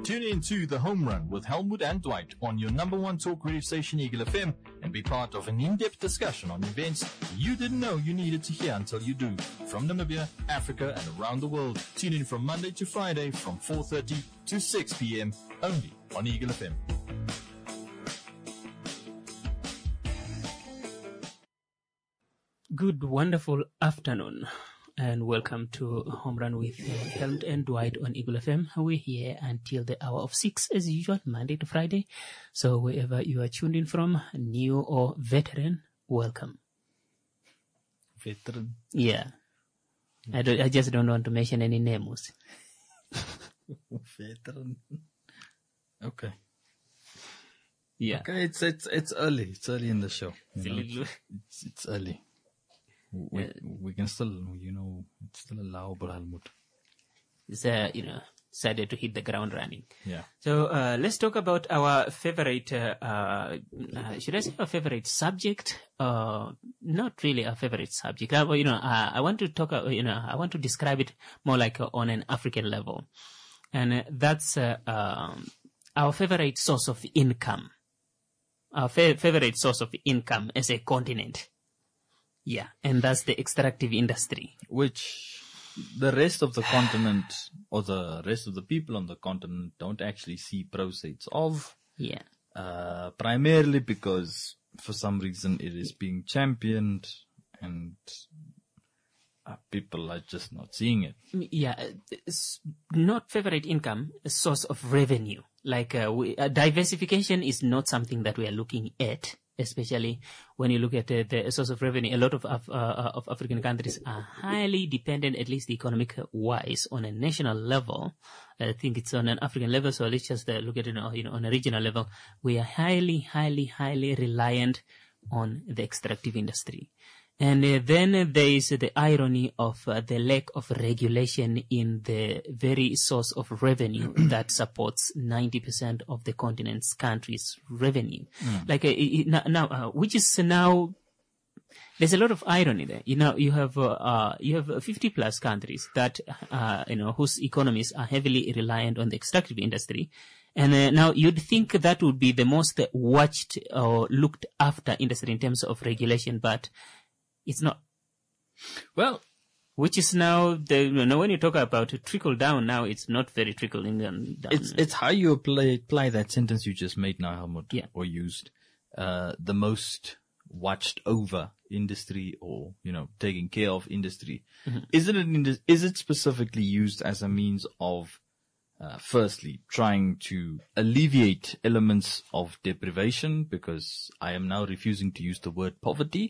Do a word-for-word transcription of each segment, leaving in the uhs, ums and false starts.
Tune in to The Home Run with Helmut and Dwight on your number one talk radio station, Eagle F M, and be part of an in-depth discussion on events you didn't know you needed to hear until you do. From Namibia, Africa, and around the world. Tune in from Monday to Friday from four thirty to six p.m. only on Eagle F M. Good, wonderful afternoon, and welcome to Home Run with uh, Helmut and Dwight on Eagle F M. We're here until the hour of six, as usual, Monday to Friday. So wherever you are tuned in from, new or veteran, welcome. Veteran? Yeah. I, don't, I just don't want to mention any names. Veteran. Okay. Yeah. Okay, it's it's it's early. It's early in the show. It's, You know, little, it's, it's early. We, Yeah. we can still, you know, it's still allowable, Helmut. it's uh, you know, decided to hit the ground running. Yeah. So uh, let's talk about our favorite, uh, uh, uh, should I say our favorite subject? Uh, not really our favorite subject. Uh, well, you know, uh, I want to talk, uh, you know, I want to describe it more like uh, on an African level. And uh, that's uh, um, our favorite source of income. Our fa- favorite source of income as a continent. Yeah, and that's the extractive industry. Which the rest of the continent or the rest of the people on the continent don't actually see proceeds of. Yeah. Uh, primarily because for some reason it is being championed and uh, people are just not seeing it. Yeah, it's not favorite income, a source of revenue. Like uh, we, uh, diversification is not something that we are looking at, especially when you look at uh, the source of revenue. A lot of Af- uh, of African countries are highly dependent, at least economic wise, on a national level. I think it's on an African level, so let's just uh, look at it, you know, on a regional level. We are highly, highly, highly reliant on the extractive industry. And uh, then uh, there is uh, the irony of uh, the lack of regulation in the very source of revenue that supports ninety percent of the continent's countries' revenue. Mm. Like uh, it, it, now, uh, which is now, there's a lot of irony there. You know, you have uh, uh, you have fifty plus countries that uh, you know whose economies are heavily reliant on the extractive industry. And uh, now you'd think that would be the most watched or looked after industry in terms of regulation, but it's not. Well, which is now the, you know, when you talk about trickle down now, it's not very trickling down. it's it's how you apply apply that sentence you just made now, Helmut, Yeah. or used. Uh, the most watched over industry, or you know, taking care of industry. Mm-hmm. Is it an indus- is it specifically used as a means of Uh, firstly, trying to alleviate elements of deprivation, because I am now refusing to use the word poverty,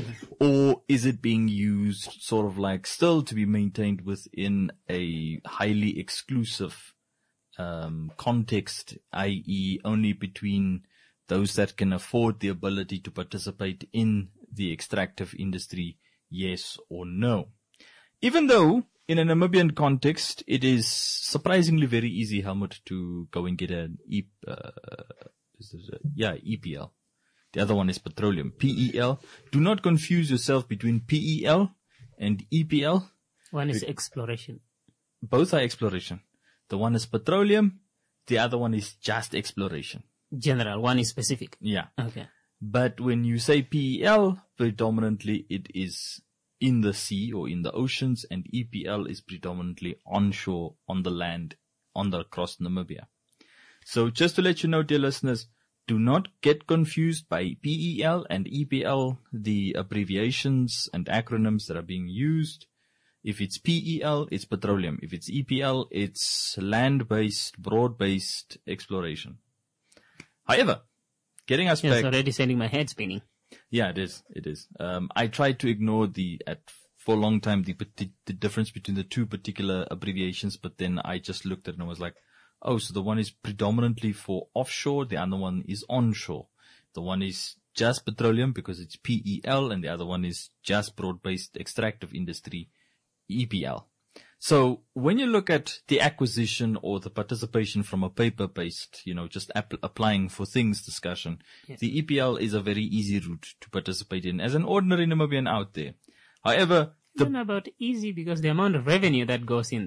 or is it being used sort of like still to be maintained within a highly exclusive um, context, that is only between those that can afford the ability to participate in the extractive industry, yes or no? Even though in a Namibian context, it is surprisingly very easy, Helmut, to go and get an E, uh, is this a, yeah, E P L. The other one is petroleum, P E L. Do not confuse yourself between P E L and E P L. One is exploration. Both are exploration. The one is petroleum. The other one is just exploration. General. One is specific. Yeah. Okay. But when you say P E L, predominantly it is in the sea or in the oceans, and E P L is predominantly onshore, on the land, on the across Namibia. So just to let you know, dear listeners, do not get confused by P E L and E P L, the abbreviations and acronyms that are being used. If it's P E L, it's petroleum. If it's E P L, it's land-based, broad-based exploration. However, getting us It's back... already sending my head spinning. Yeah, it is. It is. Um, I tried to ignore the, at, for a long time, the, the difference between the two particular abbreviations, but then I just looked at it and I was like, oh, so the one is predominantly for offshore, the other one is onshore. The one is just petroleum because it's P E L, and the other one is just broad-based extractive industry, E P L. So when you look at the acquisition or the participation from a paper-based, you know, just ap- applying for things discussion, yeah. The E P L is a very easy route to participate in as an ordinary Namibian out there. However, the... I don't know about easy, because the amount of revenue that goes in there.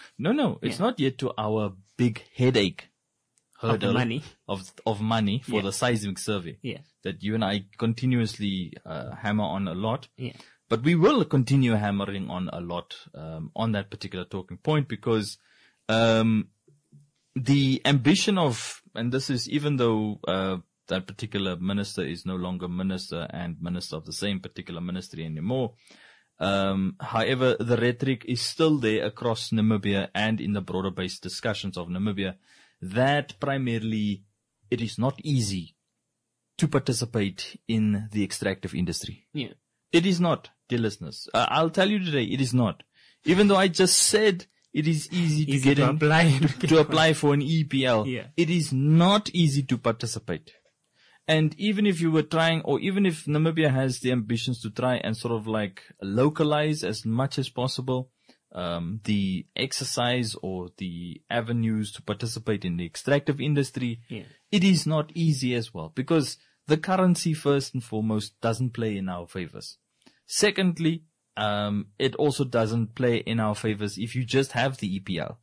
No, no, it's Yeah. not yet to our big headache Of the hurdle money. of of money for Yeah. the seismic survey Yeah. that you and I continuously uh, hammer on a lot. Yeah. But we will continue hammering on a lot um, on that particular talking point because um, the ambition of, and this is even though uh, that particular minister is no longer minister and minister of the same particular ministry anymore. Um, however, the rhetoric is still there across Namibia and in the broader based discussions of Namibia that primarily it is not easy to participate in the extractive industry. Yeah. It is not, dear listeners. Uh, I'll tell you today, it is not. Even though I just said it is easy to Easy get to in, apply. to, to apply for an E P L. Yeah. It is not easy to participate. And even if you were trying, or even if Namibia has the ambitions to try and sort of like localize as much as possible, um, the exercise or the avenues to participate in the extractive industry, Yeah. it is not easy as well because the currency first and foremost doesn't play in our favors. Secondly, um, it also doesn't play in our favors if you just have the E P L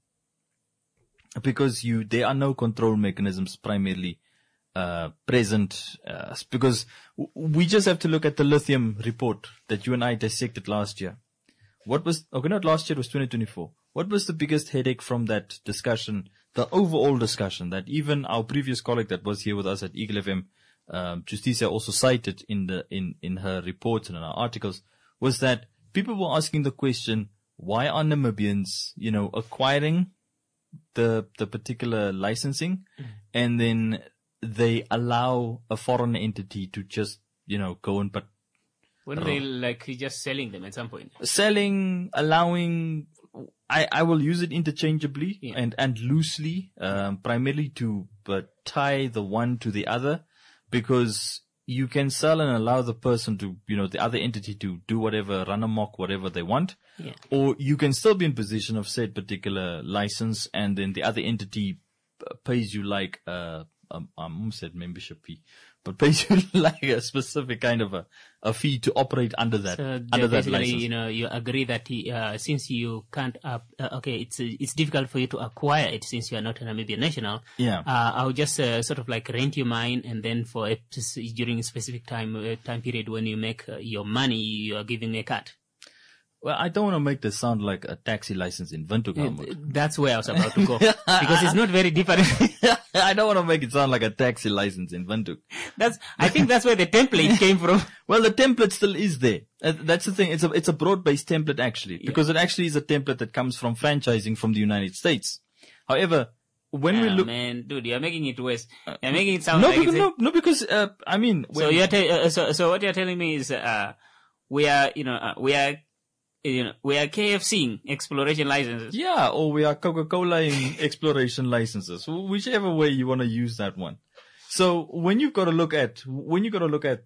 because you, there are no control mechanisms primarily Uh, present, uh, because w- we just have to look at the lithium report that you and I dissected last year. What was, okay, not last year, it was twenty twenty-four. What was the biggest headache from that discussion, the overall discussion that even our previous colleague that was here with us at Eagle F M, um, Justicia also cited in the, in, in her reports and in our articles was that people were asking the question, why are Namibians, you know, acquiring the, the particular licensing mm-hmm. and then they allow a foreign entity to just, you know, go and, but When they like just selling them at some point. Selling, allowing, I, I will use it interchangeably Yeah. and, and loosely, um, primarily to uh, tie the one to the other because you can sell and allow the person to, you know, the other entity to do whatever, run amok, whatever they want. Yeah. Or you can still be in possession of said particular license and then the other entity pays you like, uh, Um, I almost said membership fee, but pays you like a specific kind of a, a fee to operate under that, So under that basically, license. you know, you agree that uh, since you can't, uh, uh, okay, it's uh, it's difficult for you to acquire it since you are not a Namibian national. Yeah. Uh, I'll just uh, sort of like rent you mine, and then for a, during a specific time uh, time period when you make uh, your money, you are giving me a cut. Well, I don't want to make this sound like a taxi license in Windhoek. Uh, That's where I was about to go because it's not very different. I don't want to make it sound like a taxi license in Windhoek. That's, I think that's where the template came from. Well, the template still is there. Uh, that's the thing. It's a, it's a broad-based template actually, because it actually is a template that comes from franchising from the United States. However, when Ah, we look, man, dude, you're making it worse. You're making it sound no, like because, it's a- no, no, because, uh, I mean, So when- you're te- uh, so so what you're telling me is uh we are you know uh, we are you know we are K F C exploration licenses. yeah, or we are Coca-Cola in exploration licenses, whichever way you want to use that one. So when you've got to look at, when you've got to look at,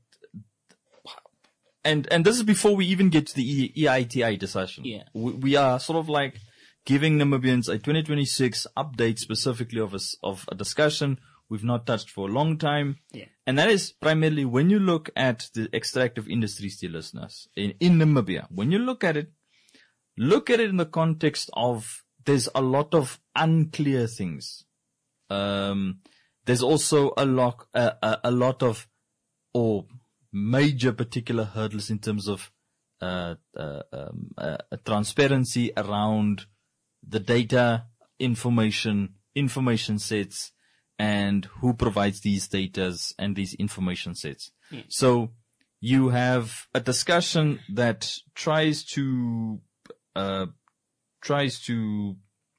and, and this is before we even get to the E- EITI discussion. Yeah. We, we are sort of like giving Namibians a twenty twenty-six update specifically of a, s- of a discussion we've not touched for a long time. Yeah. And that is primarily when you look at the extractive industries, dear listeners, in, in Namibia. When you look at it, look at it in the context of there's a lot of unclear things. Um, there's also a lot, uh, a, a lot of, or major particular hurdles in terms of, uh, uh, um, uh, transparency around the data, information, information sets, and who provides these datas and these information sets. Yeah. So you have a discussion that tries to, uh, tries to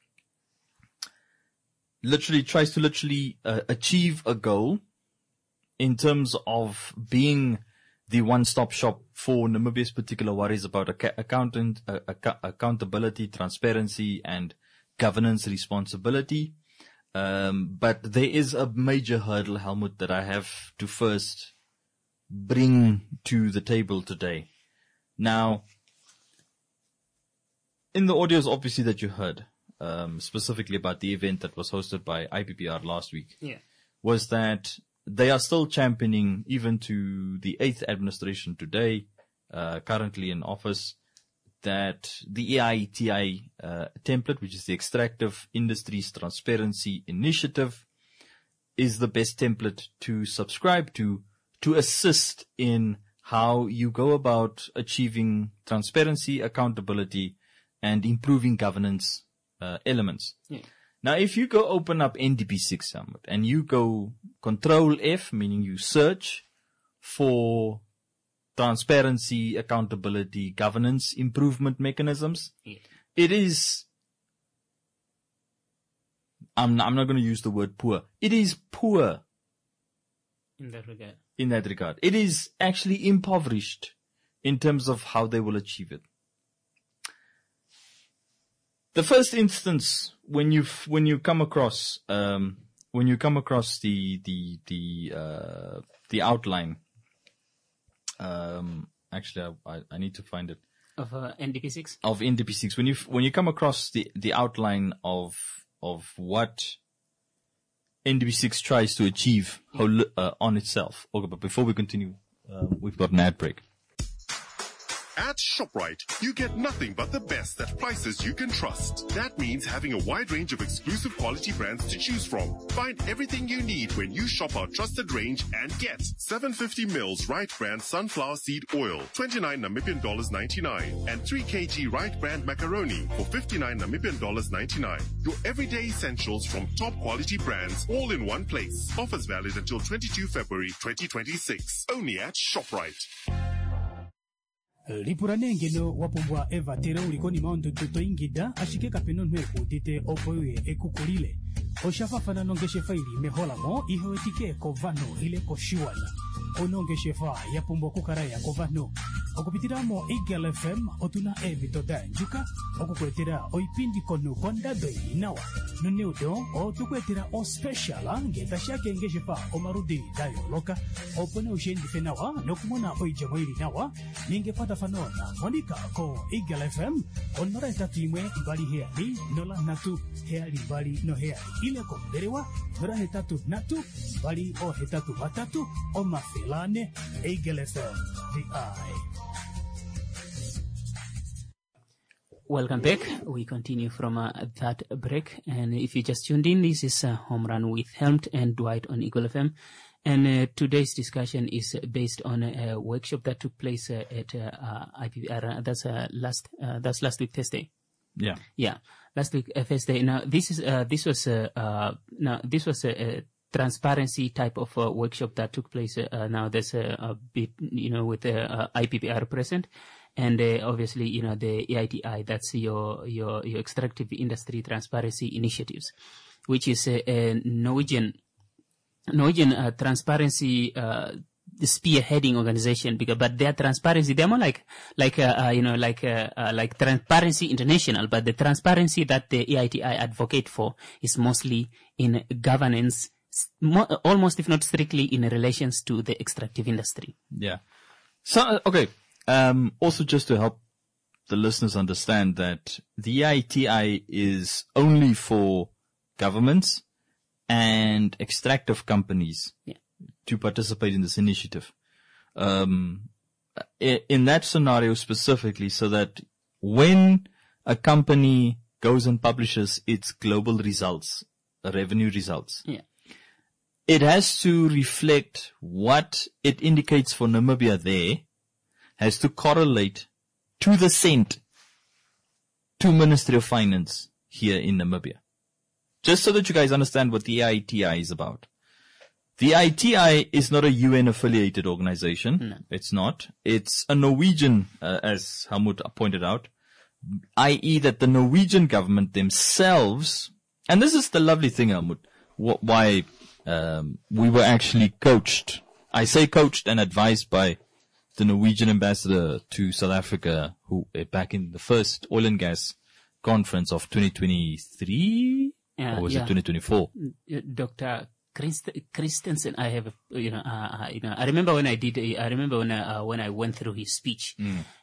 literally tries to literally uh, achieve a goal in terms of being the one-stop shop for Namibia's particular worries about ac- accountant, uh, ac- accountability, transparency, and governance responsibility. Um, but there is a major hurdle, Helmut, that I have to first bring to the table today. Now, in the audios, obviously, that you heard, um, specifically about the event that was hosted by I P P R last week, Yeah. was that they are still championing, even to the eighth administration today, uh, currently in office, that the E I T I uh, template, which is the Extractive Industries Transparency Initiative, is the best template to subscribe to, to assist in how you go about achieving transparency, accountability, and improving governance uh, elements. Yeah. Now, if you go open up N D P six, and you go Control F, meaning you search for transparency, accountability, governance, improvement mechanisms, yeah. it is, I'm, I'm not going to use the word poor. It is poor. In that regard. In that regard. It is actually impoverished in terms of how they will achieve it. The first instance when you when you come across um, when you come across the the the uh, the outline, um, actually I, I need to find it of uh, N D P six of N D P six when you when you come across the the outline of of what N D P six tries to achieve whole, uh, on itself. Okay, but before we continue, uh, we've got an ad break. At ShopRite, you get nothing but the best at prices you can trust. That means having a wide range of exclusive quality brands to choose from. Find everything you need when you shop our trusted range and get seven hundred fifty mils Right Brand Sunflower Seed Oil, twenty-nine Namibian dollars ninety-nine, and three kilograms Right Brand Macaroni for fifty-nine Namibian dollars ninety-nine. Your everyday essentials from top quality brands, all in one place. Offers valid until twenty-second February twenty twenty-six. Only at ShopRite. Lipuranengeno wapumbwa eva tere ulikoni maondo tuto ingida ashike kapeno nweku tite opoye ekukulile oshafafana nongeshe faili mehola mo ihoetike kovano ile koshiwana onongeshe fa yapumbwa kukaraya kovano okupitiramo Eagle F M otuna evito danjuka okukwetera oipindi konu kondado inawa noneudo otukwetera o special ngetashake ngeshe fa omarudi dayo loka opone ushendi fenawa nokumona oijamo ili nawa ningepata fanona monika ko Eagle F M onora etatimwe bali heali nola natu heali bali no heali ile ko berewa nora hetatu natu bali o hetatu batatu o mafelane Eagle F M the eye. Welcome back. We continue from uh, that break. And if you just tuned in, this is uh, Home Run with Helmut and Dwight on Eagle F M. And uh, today's discussion is based on a, a workshop that took place uh, at uh, uh, I P P R. That's uh, last. Uh, that's last week Thursday. Yeah. Yeah. Last week uh, Thursday. Now this is uh, this was uh, uh, now this was a, a transparency type of uh, workshop that took place. Uh, now there's a, a bit, you know, with the uh, I P P R present. And uh, obviously, you know, the E I T I, that's your your your Extractive Industry Transparency Initiatives, which is a, a Norwegian Norwegian uh, transparency uh, spearheading organization. Because, but their transparency, they're more like like uh, uh, you know like uh, uh, like Transparency International. But the transparency that the E I T I advocate for is mostly in governance, more, almost if not strictly in relations to the extractive industry. Yeah. So okay. Um, also just to help the listeners understand that the E I T I is only for governments and extractive companies yeah. to participate in this initiative. Um, in that scenario specifically, so that when a company goes and publishes its global results, revenue results, yeah. it has to reflect what it indicates for Namibia there, has to correlate to the cent to Ministry of Finance here in Namibia. Just so that you guys understand what the E I T I is about. The E I T I is not a U N affiliated organization. No. It's not. It's a Norwegian, uh, as Helmut pointed out, that is that the Norwegian government themselves, and this is the lovely thing, Helmut, wh- why um, we were actually coached. I say coached and advised by the Norwegian ambassador to South Africa, who uh, back in the first oil and gas conference of twenty twenty-three, uh, or was yeah. it twenty twenty-four? Doctor Christ- Christensen, I have, a, you know, uh, uh, you know, I remember when I did, I remember when I, uh, when I went through his speech, Mm.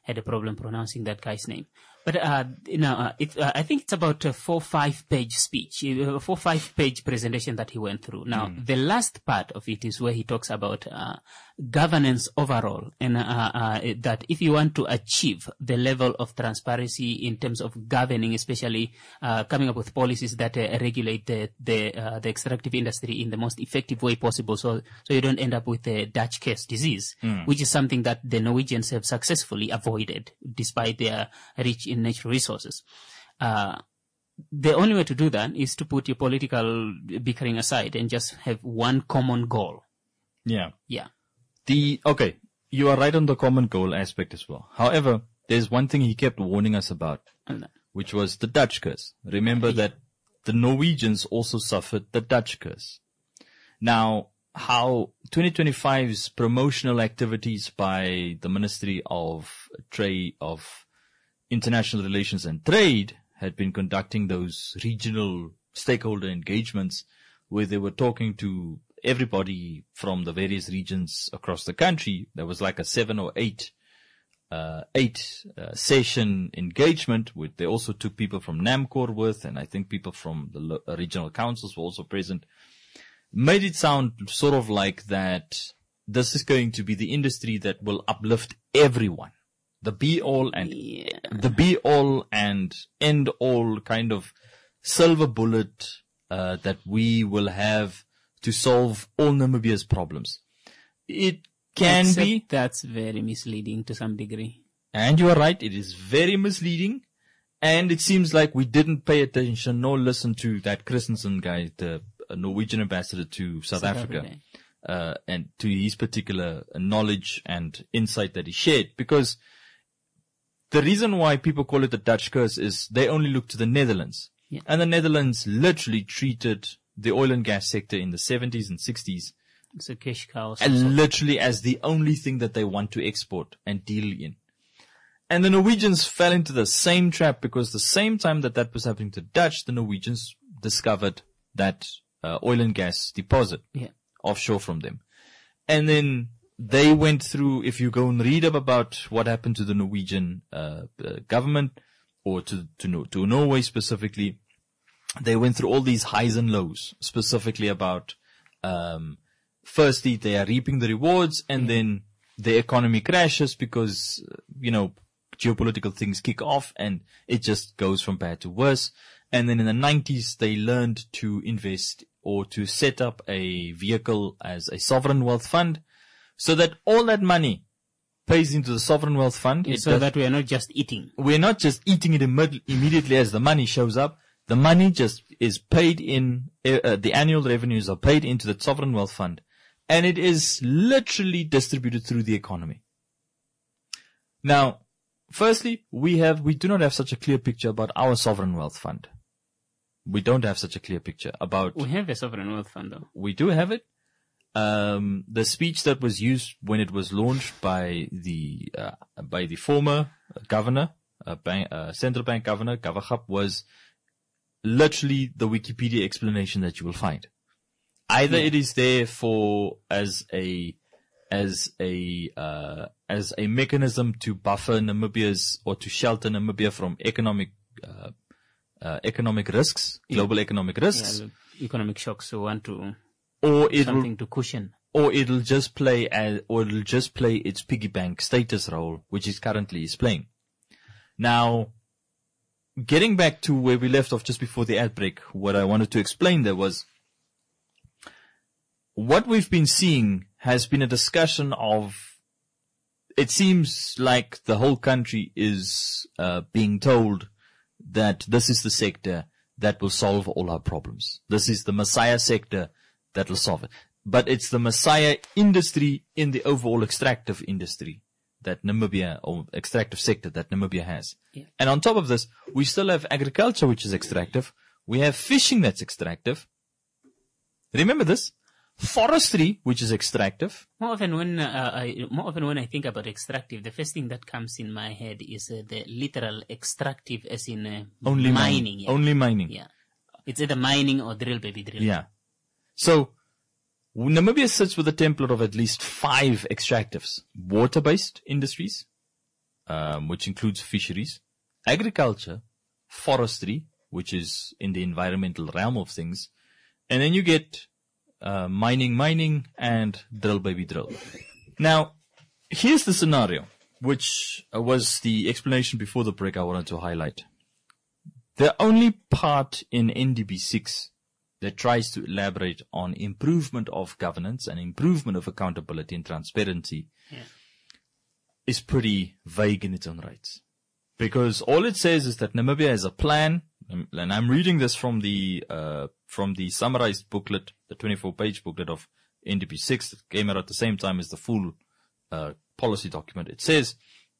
had a problem pronouncing that guy's name. But uh, you know, uh, it, uh, I think it's about a four, five-page speech, a four, five-page presentation that he went through. Now, mm. the last part of it is where he talks about uh, governance overall, and uh, uh, that if you want to achieve the level of transparency in terms of governing, especially uh, coming up with policies that uh, regulate the the, uh, the extractive industry in the most effective way possible, so so you don't end up with the Dutch curse disease, mm. which is something that the Norwegians have successfully avoided despite their rich in natural resources. Uh, the only way to do that is to put your political bickering aside and just have one common goal. Yeah. Yeah. The, okay, you are right on the common goal aspect as well. However, there's one thing he kept warning us about, which was the Dutch curse. Remember yeah. that the Norwegians also suffered the Dutch curse. Now, how twenty twenty-five's promotional activities by the Ministry of Trade, of International Relations and Trade had been conducting those regional stakeholder engagements where they were talking to everybody from the various regions across the country. There was like a seven or eight, uh, eight uh, session engagement. With, they also took people from NAMCOR with, and I think people from the lo- uh, regional councils were also present. Made it sound sort of like that this is going to be the industry that will uplift everyone. The be all and yeah. the be all and end all kind of silver bullet uh, that we will have to solve all Namibia's problems. It can Except be. That's very misleading to some degree. And you are right. It is very misleading. And it seems like we didn't pay attention nor listen to that Christensen guy, the Norwegian ambassador to South, South Africa, Africa. Uh, and to his particular knowledge and insight that he shared. Because the reason why people call it the Dutch curse is they only look to the Netherlands. Yeah. And the Netherlands literally treated the oil and gas sector in the seventies and sixties it's a cash cow, and literally as the only thing that they want to export and deal in. And the Norwegians fell into the same trap because the same time that that was happening to the Dutch, the Norwegians discovered that uh, oil and gas deposit yeah. offshore from them. And then they went through, if you go and read up about what happened to the Norwegian uh, uh, government, or to, to, to Norway specifically, they went through all these highs and lows, specifically about, um, firstly, they are reaping the rewards, and yeah. then the economy crashes because, you know, geopolitical things kick off, and it just goes from bad to worse. And then in the nineties, they learned to invest or to set up a vehicle as a sovereign wealth fund, so that all that money pays into the sovereign wealth fund. Yeah, so does, that we are not just eating. We're not just eating it imme- immediately as the money shows up. The money just is paid in, uh, the annual revenues are paid into the sovereign wealth fund, and it is literally distributed through the economy. Now, firstly, we have, we do not have such a clear picture about our sovereign wealth fund. We don't have such a clear picture about. We have a sovereign wealth fund though. We do have it. Um, the speech that was used when it was launched by the, uh, by the former governor, uh, bank, uh, central bank governor, Gavagap, was literally the Wikipedia explanation that you will find. Either yeah. it is there for, as a, as a, uh, as a mechanism to buffer Namibia's, or to shelter Namibia from economic, uh, uh, economic risks, global yeah. economic risks. Yeah, economic shocks, so want to, or it'll, something to cushion. Or it'll just play as, or it'll just play its piggy bank status role, which it currently is playing. Now, getting back to where we left off just before the ad break, what I wanted to explain there was, what we've been seeing has been a discussion of, it seems like the whole country is uh, being told that this is the sector that will solve all our problems. This is the Messiah sector that will solve it. But it's the Messiah industry in the overall extractive industry that Namibia, or extractive sector that Namibia has. Yeah. And on top of this, we still have agriculture, which is extractive. We have fishing that's extractive. Remember this? Forestry, which is extractive. More often when uh, I, more often when I think about extractive, the first thing that comes in my head is uh, the literal extractive, as in uh, only mining. mining. Yeah. Only mining. Yeah, it's either mining or drill, baby, drill. Yeah. So Namibia sits with a template of at least five extractives: water-based industries, um, which includes fisheries, agriculture, forestry, which is in the environmental realm of things, and then you get uh, mining, mining, and drill, baby, drill. Now, here's the scenario, which was the explanation before the break I wanted to highlight. The only part in N D B six that tries to elaborate on improvement of governance and improvement of accountability and transparency yeah. is pretty vague in its own rights. Because all it says is that Namibia has a plan, and I'm reading this from the uh, from the summarized booklet, the twenty-four page booklet of N D B six that came out at the same time as the full uh, policy document. It says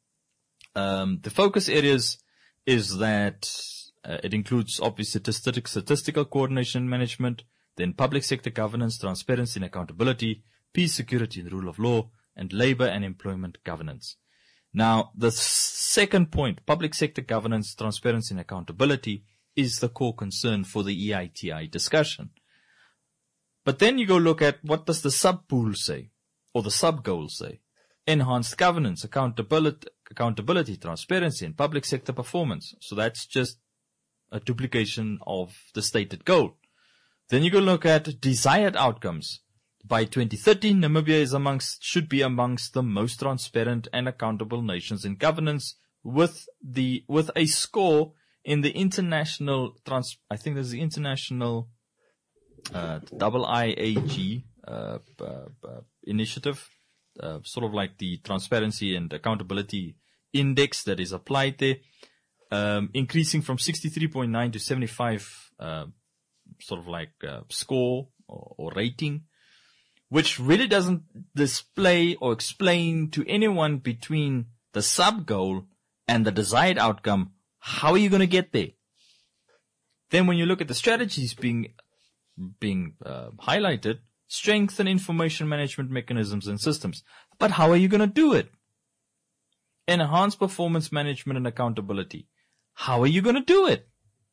um, the focus areas is that Uh, it includes obviously statistic, statistical coordination and management, then public sector governance, transparency and accountability, peace, security and rule of law, and labor and employment governance. Now, the second point, public sector governance, transparency and accountability, is the core concern for the E I T I discussion. But then you go look at what does the sub-pool say, or the sub-goal say. Enhanced governance, accountability, accountability, transparency and public sector performance. So that's just a duplication of the stated goal. Then you go look at desired outcomes. By twenty thirty, Namibia is amongst, should be amongst the most transparent and accountable nations in governance with the, with a score in the international trans, I think there's the international, uh, double I A G, uh, uh, uh initiative, uh, sort of like the transparency and accountability index that is applied there. Um, increasing from sixty-three point nine to seventy-five, uh, sort of like, uh, score or, or rating, which really doesn't display or explain to anyone between the sub-goal and the desired outcome. How are you going to get there? Then when you look at the strategies being, being, uh, highlighted, strengthen information management mechanisms and systems. But how are you going to do it? Enhance performance management and accountability. How are you going to do it?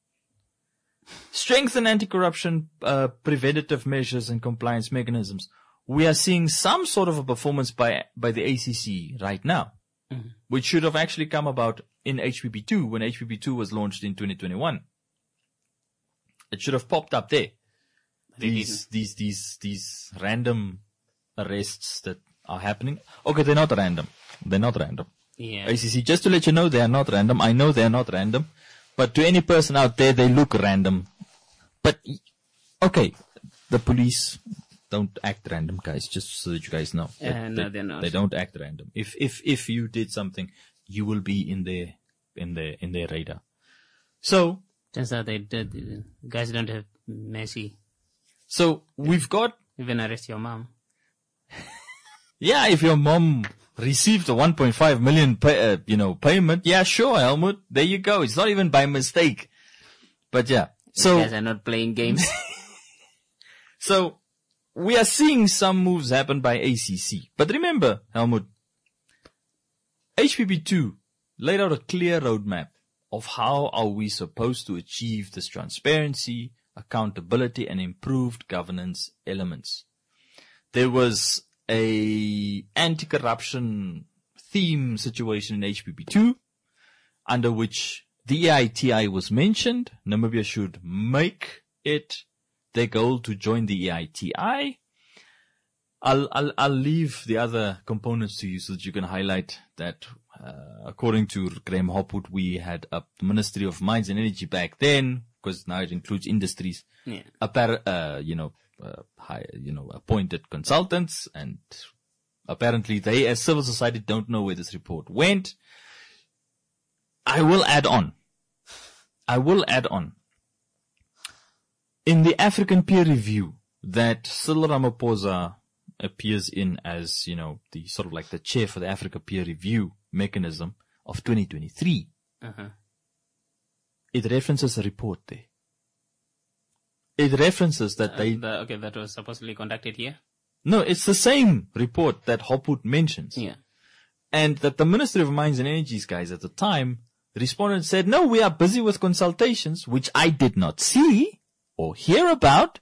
Strengthen anti-corruption uh, preventative measures and compliance mechanisms. We are seeing some sort of a performance by by the A C C right now, mm-hmm. which should have actually come about in H P P two when H P P two was launched in twenty twenty-one. It should have popped up there. These these these these random arrests that are happening. Okay, they're not random. They're not random. Yeah. A C C, just to let you know, they are not random. I know they are not random, but to any person out there, they look random. But, okay, the police don't act random, guys, just so that you guys know. Uh, they, no, they're not. They don't act random. If, if, if you did something, you will be in their, in their, in their radar. So. Turns out they did, guys don't have mercy. So, we've got. Even arrest your mom. Yeah, if your mom received a one point five million pay, uh, you know, payment, yeah, sure, Helmut, there you go. It's not even by mistake. But yeah, so. You guys are not playing games. So, we are seeing some moves happen by A C C. But remember, Helmut, H P P two laid out a clear roadmap of how are we supposed to achieve this transparency, accountability, and improved governance elements. There was a anti-corruption theme situation in H P P two, under which the E I T I was mentioned. Namibia should make it their goal to join the E I T I. I'll, I'll, I'll leave the other components to you so that you can highlight that, uh, according to Graham Hopwood, we had a Ministry of Mines and Energy back then, because now it includes industries. Yeah. Appar- uh, you know, Uh, high, you know, appointed consultants, and apparently they as civil society don't know where this report went. I will add on. I will add on. In the African peer review that Cyril Ramaphosa appears in as, you know, the sort of like the chair for the Africa peer review mechanism of twenty twenty-three, uh-huh. it references a report there. It references that uh, they... The, okay, that was supposedly conducted here? No, it's the same report that Hopwood mentions. Yeah. And that the Ministry of Mines and Energy's guys at the time responded and said, no, we are busy with consultations, which I did not see or hear about.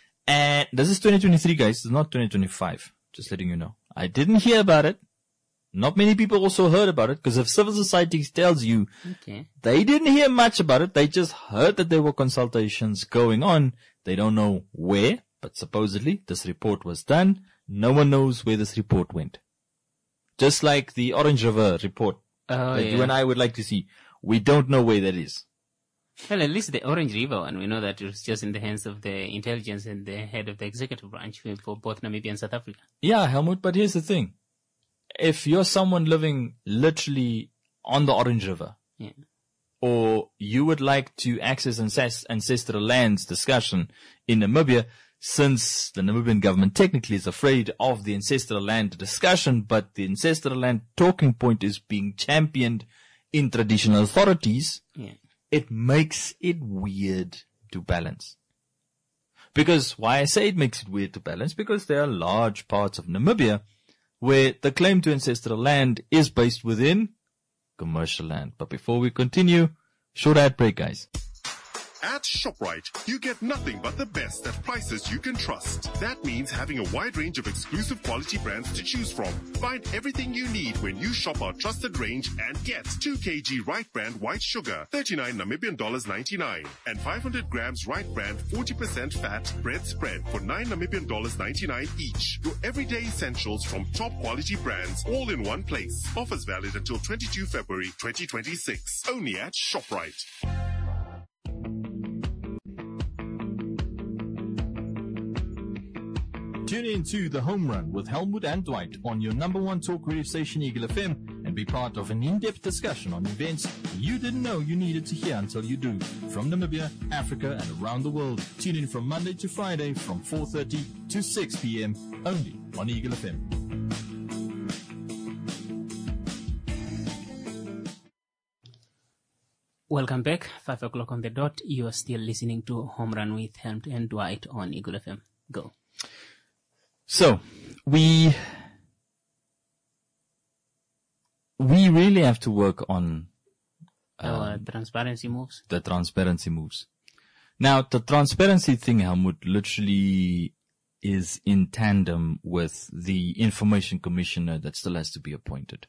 And this is twenty twenty-three, guys. It's not twenty twenty-five. Just letting you know. I didn't hear about it. Not many people also heard about it, because if civil society tells you Okay. they didn't hear much about it, they just heard that there were consultations going on. They don't know where, but supposedly this report was done. No one knows where this report went. Just like the Orange River report Oh, that yeah. you and I would like to see. We don't know where that is. Well, at least the Orange River one, we know that it was just in the hands of the intelligence and the head of the executive branch for both Namibia and South Africa. Yeah, Helmut, but here's the thing. If you're someone living literally on the Orange River, Yeah. or you would like to access ancest- ancestral lands discussion in Namibia, since the Namibian government technically is afraid of the ancestral land discussion, but the ancestral land talking point is being championed in traditional authorities, Yeah. it makes it weird to balance. Because why I say it makes it weird to balance, because there are large parts of Namibia where the claim to ancestral land is based within commercial land. But before we continue, short ad break, guys. At ShopRite, you get nothing but the best at prices you can trust. That means having a wide range of exclusive quality brands to choose from. Find everything you need when you shop our trusted range and get two kilograms Right Brand White Sugar, thirty-nine Namibian dollars ninety-nine, and five hundred grams Right Brand forty percent fat bread spread for nine Namibian dollars ninety-nine each. Your everyday essentials from top quality brands, all in one place. Offers valid until twenty-second of February twenty twenty-six. Only at ShopRite. Tune in to The Home Run with Helmut and Dwight on your number one talk radio station, Eagle F M, and be part of an in-depth discussion on events you didn't know you needed to hear until you do. From Namibia, Africa, and around the world. Tune in from Monday to Friday from four thirty to six p.m. only on Eagle F M. Welcome back. Five o'clock on the dot. You are still listening to Home Run with Helmut and Dwight on Eagle F M. Go. So, we, we really have to work on Our transparency moves. the transparency moves. Now, the transparency thing, Helmut, literally is in tandem with the information commissioner that still has to be appointed.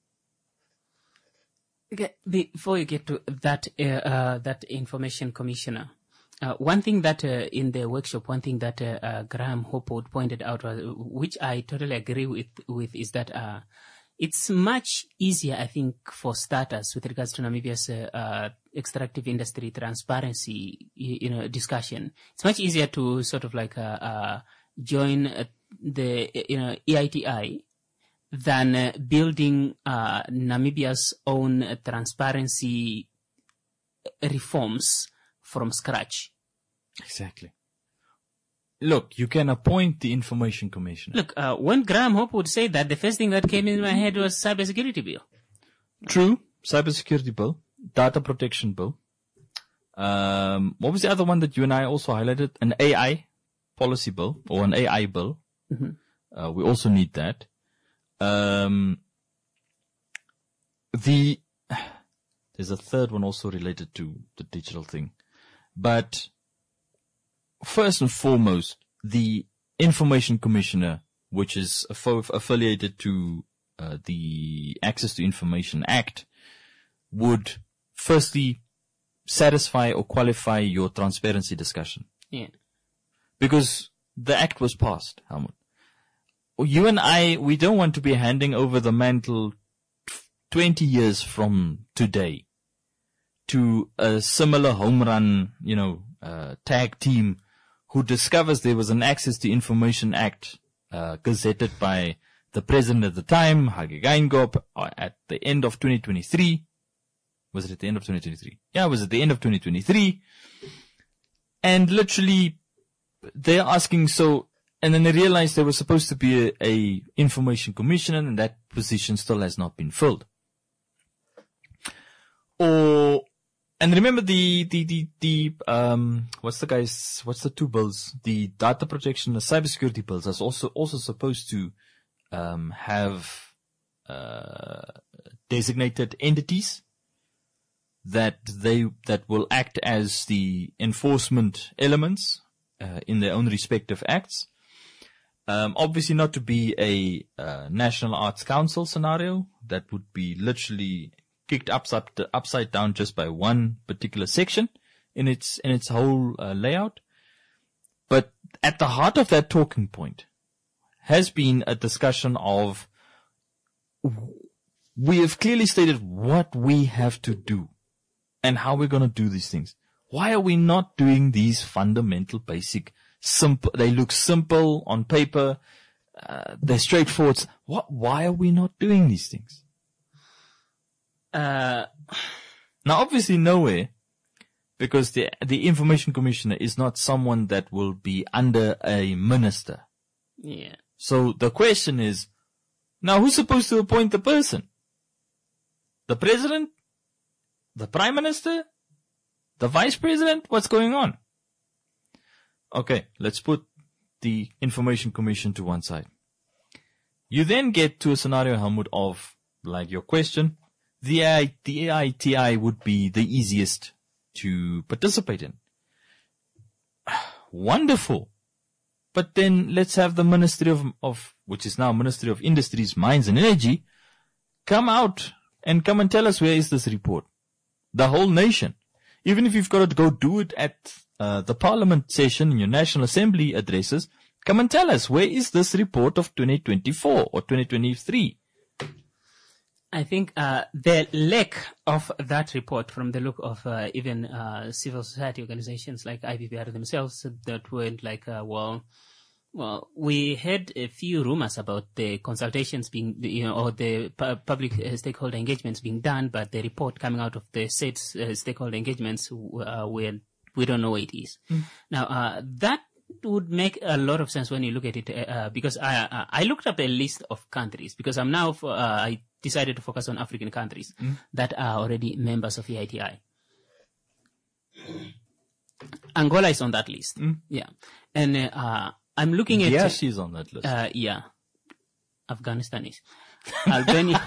Okay, before you get to that, uh, uh, that information commissioner, uh, one thing that uh, in the workshop, one thing that uh, uh, Graham Hopwood pointed out, was, which I totally agree with, with is that uh, it's much easier, I think, for starters with regards to Namibia's uh, uh, extractive industry transparency, you, you know, discussion. It's much easier to sort of like uh, uh, join uh, the you know E I T I than uh, building uh, Namibia's own uh, transparency reforms from scratch. Exactly. Look, you can appoint the information commissioner. Look, uh, when Graham Hope would say that, the first thing that came in my head was cybersecurity bill. True. Cybersecurity bill, data protection bill. Um, what was the other one that you and I also highlighted? An A I policy bill or an A I bill. Mm-hmm. Uh, we also need that. Um, the, there's a third one also related to the digital thing, but first and foremost, the information commissioner, which is affo- affiliated to uh, the Access to Information Act, would firstly satisfy or qualify your transparency discussion. Yeah. Because the act was passed, Helmut. You and I, we don't want to be handing over the mantle twenty years from today to a similar home run, you know, uh, tag team who discovers there was an Access to Information Act, uh, gazetted by the president at the time, Hage Geingob, at the end of twenty twenty-three. Was it at the end of twenty twenty-three? Yeah, it was at the end of twenty twenty-three. And literally, they're asking, so, and then they realized there was supposed to be a, a information commissioner, and that position still has not been filled. Or, and remember the, the, the, the, um, what's the guys, what's the two bills? The data protection, the cybersecurity bills are also, also supposed to, um, have, uh, designated entities that they, that will act as the enforcement elements, uh, in their own respective acts. Um, obviously not to be a uh, National Arts Council scenario that would be literally kicked upside upside down just by one particular section in its in its whole uh, layout. But at the heart of that talking point has been a discussion of, we have clearly stated what we have to do and how we're going to do these things. Why are we not doing these fundamental, basic, simple? They look simple on paper. Uh, they're straightforward. What? Why are we not doing these things? Uh, now, obviously, nowhere, because the the information commissioner is not someone that will be under a minister. Yeah. So the question is, now who's supposed to appoint the person? The president? The prime minister? The vice president? What's going on? Okay, let's put the information commission to one side. You then get to a scenario, Helmut, of, like your question, the A I T I would be the easiest to participate in. Wonderful. But then let's have the Ministry of, of, which is now Ministry of Industries, Mines and Energy, come out and come and tell us, where is this report? The whole nation. Even if you've got to go do it at uh, the Parliament session in your National Assembly addresses, come and tell us, where is this report of twenty twenty-four or twenty twenty-three? I think uh, the lack of that report, from the look of uh, even uh, civil society organizations like I P P R themselves, that went like, uh, well, well, we had a few rumors about the consultations being, you know, or the pu- public uh, stakeholder engagements being done, but the report coming out of the said uh, stakeholder engagements, uh, we we don't know where it is. Mm. Now, uh, that would make a lot of sense when you look at it, uh, because I uh, I looked up a list of countries, because I'm now for, uh, I decided to focus on African countries mm. that are already members of E I T I. Angola is on that list, mm. yeah, and uh, I'm looking at. D R C is on that list. Uh, yeah, Afghanistan is. Albania.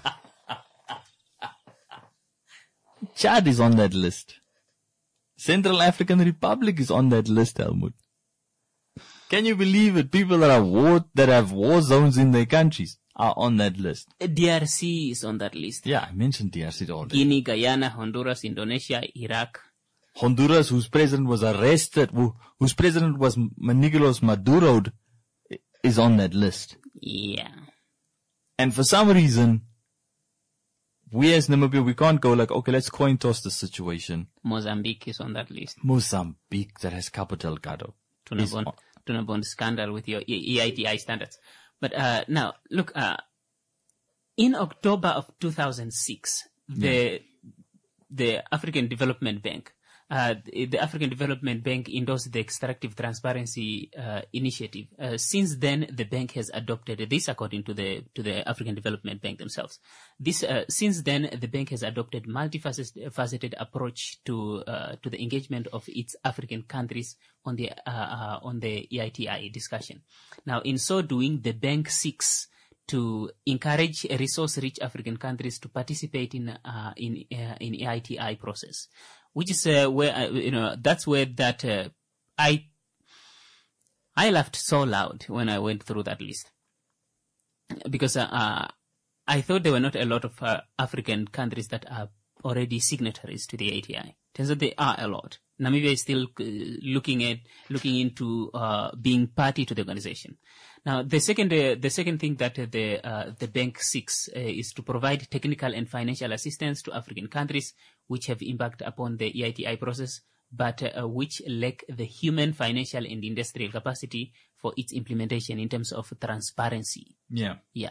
Chad is on that list. Central African Republic is on that list, Helmut. Can you believe it? People that are war, that have war zones in their countries are on that list. D R C is on that list. Yeah, I mentioned D R C already. Guinea, Guyana, Honduras, Indonesia, Iraq. Honduras, whose president was arrested, who, whose president was Nicolas Maduro, is on that list. Yeah. And for some reason, we as Namibia, we can't go like, okay, let's coin toss the situation. Mozambique is on that list. Mozambique, that has Cabo Delgado. Tunabond, Tunabond scandal with your E I T I standards. But uh, now, look, uh, in October of two thousand six, the yeah. the African Development Bank, uh, the, the African Development Bank endorsed the Extractive Transparency uh, Initiative. Uh, since then, the bank has adopted this, according to the to the African Development Bank themselves. This uh, since then, the bank has adopted multifaceted approach to uh, to the engagement of its African countries on the uh, uh, on the E I T I discussion. Now, in so doing, the bank seeks to encourage resource-rich African countries to participate in uh, in uh, in E I T I process, which is uh, where uh, you know that's where that uh, I I laughed so loud when I went through that list, because uh, uh, I thought there were not a lot of uh, African countries that are already signatories to the E I T I. Turns out there are a lot. Namibia is still uh, looking at looking into uh, being party to the organization. Now, the second uh, the second thing that uh, the uh, the bank seeks uh, is to provide technical and financial assistance to African countries which have impact upon the E I T I process, but uh, which lack the human, financial, and industrial capacity for its implementation in terms of transparency. Yeah, yeah.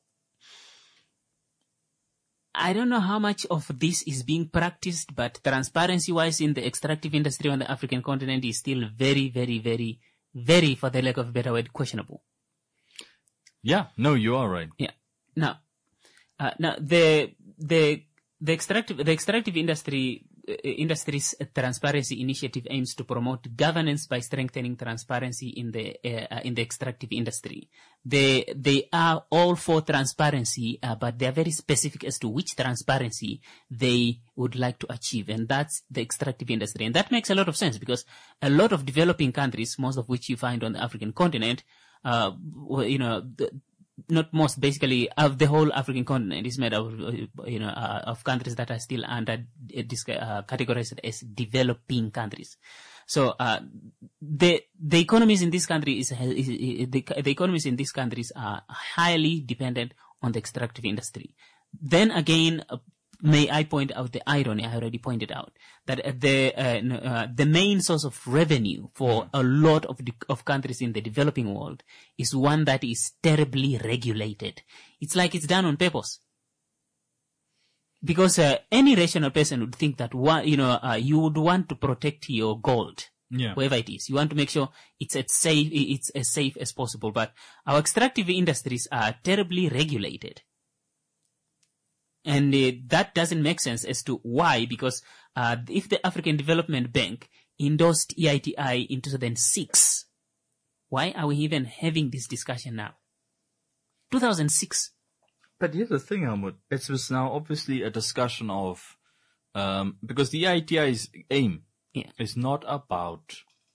I don't know how much of this is being practiced, but transparency-wise in the extractive industry on the African continent is still very, very, very, very, for the lack of a better word, questionable. Yeah, no, you are right. Yeah. Now, uh, now the the the extractive the extractive industry uh, industry's transparency initiative aims to promote governance by strengthening transparency in the uh, in the extractive industry. They they are all for transparency, uh, but they are very specific as to which transparency they would like to achieve, and that's the extractive industry. And that makes a lot of sense, because a lot of developing countries, most of which you find on the African continent, uh, well, you know, the, not most, basically, of the whole African continent is made of, you know, uh, of countries that are still under uh, categorized as developing countries. So, uh, the, the economies in this country is, is, is the, the economies in these countries are highly dependent on the extractive industry. Then again, uh, may I point out the irony I already pointed out, that the uh, uh, the main source of revenue for a lot of the, of countries in the developing world is one that is terribly regulated. It's like it's done on purpose. Because uh, any rational person would think that one, you know, uh, you would want to protect your gold, Yeah. wherever it is. You want to make sure it's as safe, it's as safe as possible. But our extractive industries are terribly regulated. And uh, that doesn't make sense as to why, because uh, if the African Development Bank endorsed E I T I in two thousand six, why are we even having this discussion now? two thousand six. But here's the thing, Helmut. It was now obviously a discussion of, um, because the E I T I's aim Yeah. is not about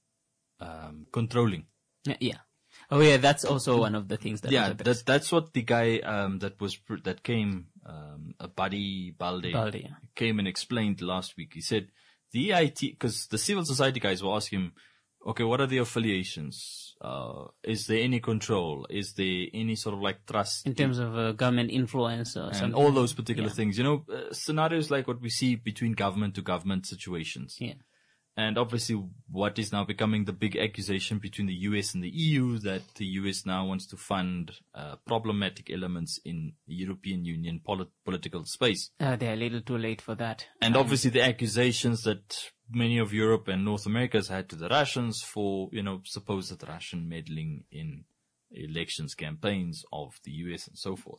um, controlling. Yeah, yeah. Oh yeah, that's also one of the things that Yeah, was that's that's what the guy um, that was pr- that came, um, a Buddy Balde, Balde, yeah. came and explained last week. He said the E I T, because the civil society guys will ask him, okay, what are the affiliations? Uh, is there any control? Is there any sort of like trust in terms of uh, government influence or and something. all those particular Yeah. things? You know, uh, scenarios like what we see between government to government situations. Yeah. And obviously what is now becoming the big accusation between the U S and the E U, that the U S now wants to fund uh, problematic elements in the European Union polit- political space. Uh, they're a little too late for that. And obviously the accusations that many of Europe and North America has had to the Russians for, you know, supposed Russian meddling in elections campaigns of the U S and so forth.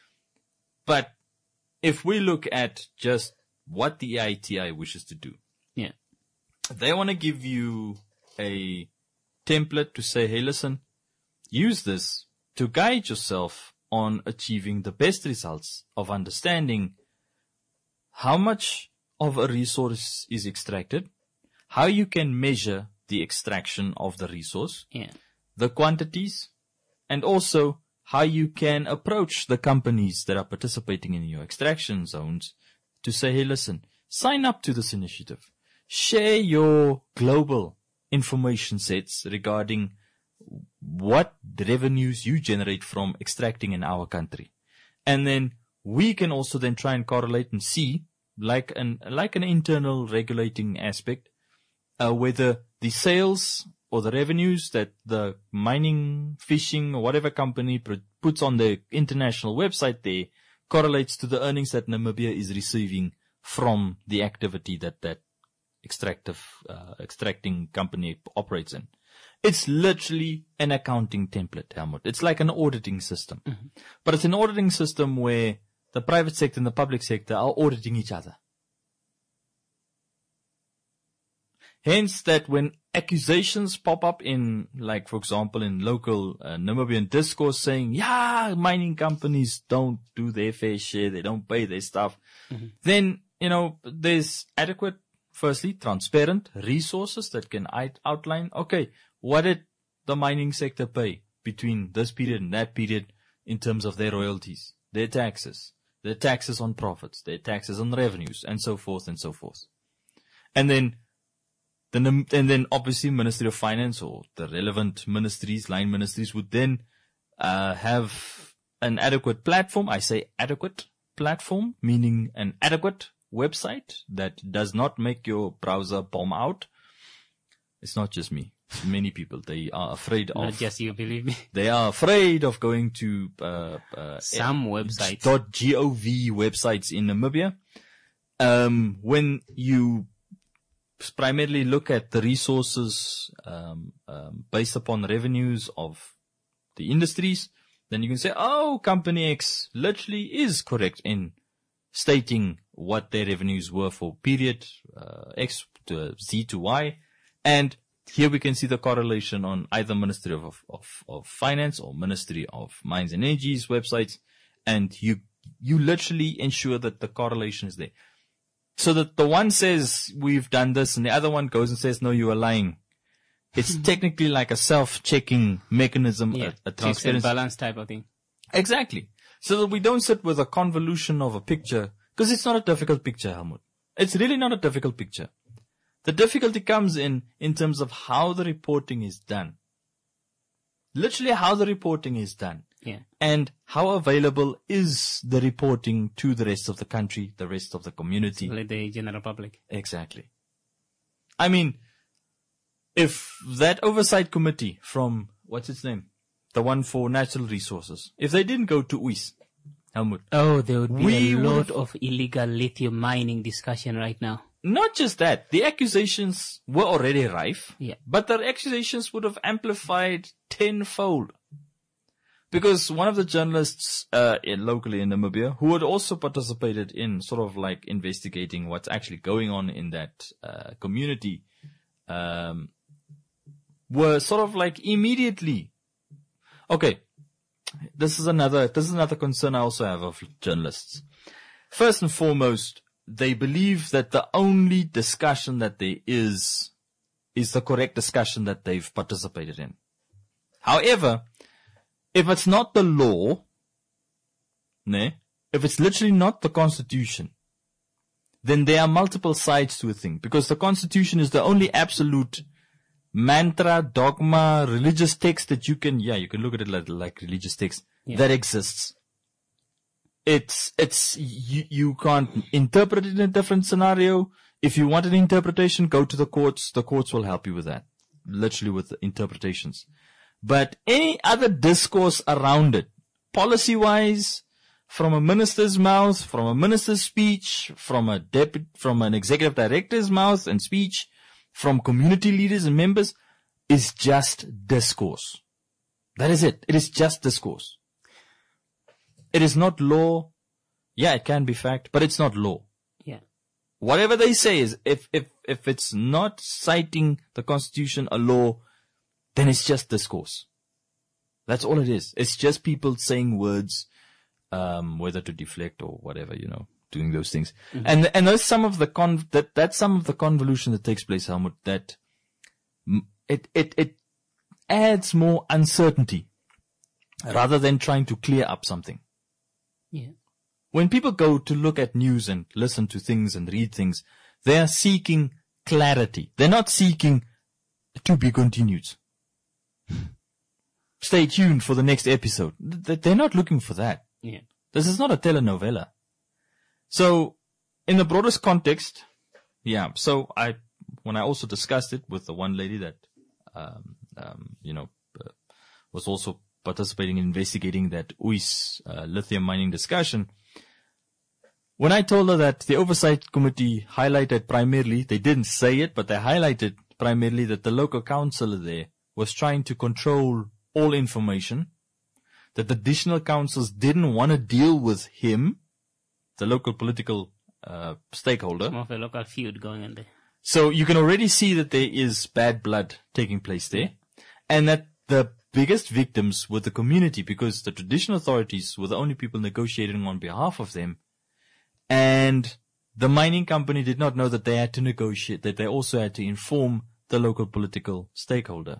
But if we look at just what the E I T I wishes to do, Yeah. they want to give you a template to say, hey, listen, use this to guide yourself on achieving the best results of understanding how much of a resource is extracted, how you can measure the extraction of the resource, Yeah. the quantities, and also how you can approach the companies that are participating in your extraction zones to say, hey, listen, sign up to this initiative. Share your global information sets regarding what revenues you generate from extracting in our country. And then we can also then try and correlate and see, like an, like an internal regulating aspect, uh, whether the sales or the revenues that the mining, fishing, or whatever company pr- puts on their international website there correlates to the earnings that Namibia is receiving from the activity that that extractive, uh, extracting company operates in. It's literally an accounting template, Helmut. It's like an auditing system. Mm-hmm. But it's an auditing system where the private sector and the public sector are auditing each other. Hence that when accusations pop up in, like, for example, in local uh, Namibian discourse saying, yeah, mining companies don't do their fair share, they don't pay their stuff, mm-hmm. then, you know, there's adequate, firstly, transparent resources that can outline, okay, what did the mining sector pay between this period and that period in terms of their royalties, their taxes, their taxes on profits, their taxes on revenues, and so forth and so forth. And then, the, and then obviously Ministry of Finance or the relevant ministries, line ministries would then uh, have an adequate platform. I say adequate platform, meaning an adequate website that does not make your browser bomb out. It's not just me. It's many people. They are afraid of. Not just you, believe me. They are afraid of going to uh, uh, some websites. .gov websites in Namibia. Um, when you primarily look at the resources um, um, based upon revenues of the industries, then you can say, oh, company X literally is correct in stating what their revenues were for period uh, X to Z to Y. And here we can see the correlation on either Ministry of, of, of Finance or Ministry of Mines and Energy's websites. And you, you literally ensure that the correlation is there. So that the one says we've done this and the other one goes and says, no, you are lying. It's technically like a self-checking mechanism, Yeah, a, a checks and transparency. balance type of thing. Exactly. So that we don't sit with a convolution of a picture, because it's not a difficult picture, Helmut. It's really not a difficult picture. The difficulty comes in, in terms of how the reporting is done. Literally how the reporting is done. Yeah. And how available is the reporting to the rest of the country, the rest of the community. Like the general public. Exactly. I mean, if that oversight committee from, what's its name? The one for natural resources. If they didn't go to U I S, Helmut. Oh, there would be We a lot would've- of illegal lithium mining discussion right now. Not just that, the accusations were already rife. Yeah. But the accusations would have amplified tenfold. Because one of the journalists uh, in, locally in Namibia, who had also participated in sort of like investigating what's actually going on in that uh, community, um, were sort of like immediately. Okay, this is another this is another concern I also have of journalists. First and foremost, they believe that the only discussion that there is is the correct discussion that they've participated in. However, if it's not the law, ne, if it's literally not the Constitution, then there are multiple sides to a thing, because the Constitution is the only absolute mantra, dogma, religious text that you can, yeah, you can look at it like, like religious text Yeah. that exists. It's, it's, you, you can't interpret it in a different scenario. If you want an interpretation, go to the courts. The courts will help you with that. Literally with the interpretations. But any other discourse around it, policy-wise, from a minister's mouth, from a minister's speech, from a deputy, from an executive director's mouth and speech, from community leaders and members, is just discourse. That is it. It is just discourse. It is not law. Yeah, it can be fact, but it's not law. Yeah. Whatever they say is, if, if, if it's not citing the Constitution, a law, then it's just discourse. That's all it is. It's just people saying words, um, whether to deflect or whatever, you know, doing those things. Mm-hmm. And, and that's some of the con, that, that's some of the convolution that takes place, Helmut, that it, it, it adds more uncertainty rather than trying to clear up something. Yeah. When people go to look at news and listen to things and read things, they are seeking clarity. They're not seeking to be continued. Stay tuned for the next episode. They're not looking for that. Yeah. This is not a telenovela. So, in the broadest context, yeah, so I, when I also discussed it with the one lady that, um, um, you know, uh, was also participating in investigating that U I S uh, lithium mining discussion, when I told her that the oversight committee highlighted primarily, they didn't say it, but they highlighted primarily that the local councillor there was trying to control all information, that the additional councils didn't want to deal with him, the local political uh, stakeholder. More of a local feud going on there. So you can already see that there is bad blood taking place there, and that the biggest victims were the community, because the traditional authorities were the only people negotiating on behalf of them, and the mining company did not know that they had to negotiate, that they also had to inform the local political stakeholder.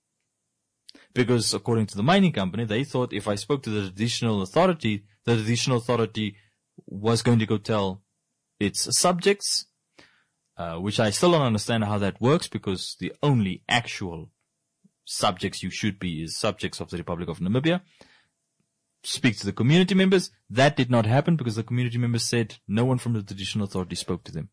Because according to the mining company, they thought if I spoke to the traditional authority, the traditional authority was going to go tell its subjects, uh, which I still don't understand how that works, because the only actual subjects you should be is subjects of the Republic of Namibia. Speak to the community members. That did not happen because the community members said no one from the traditional authority spoke to them.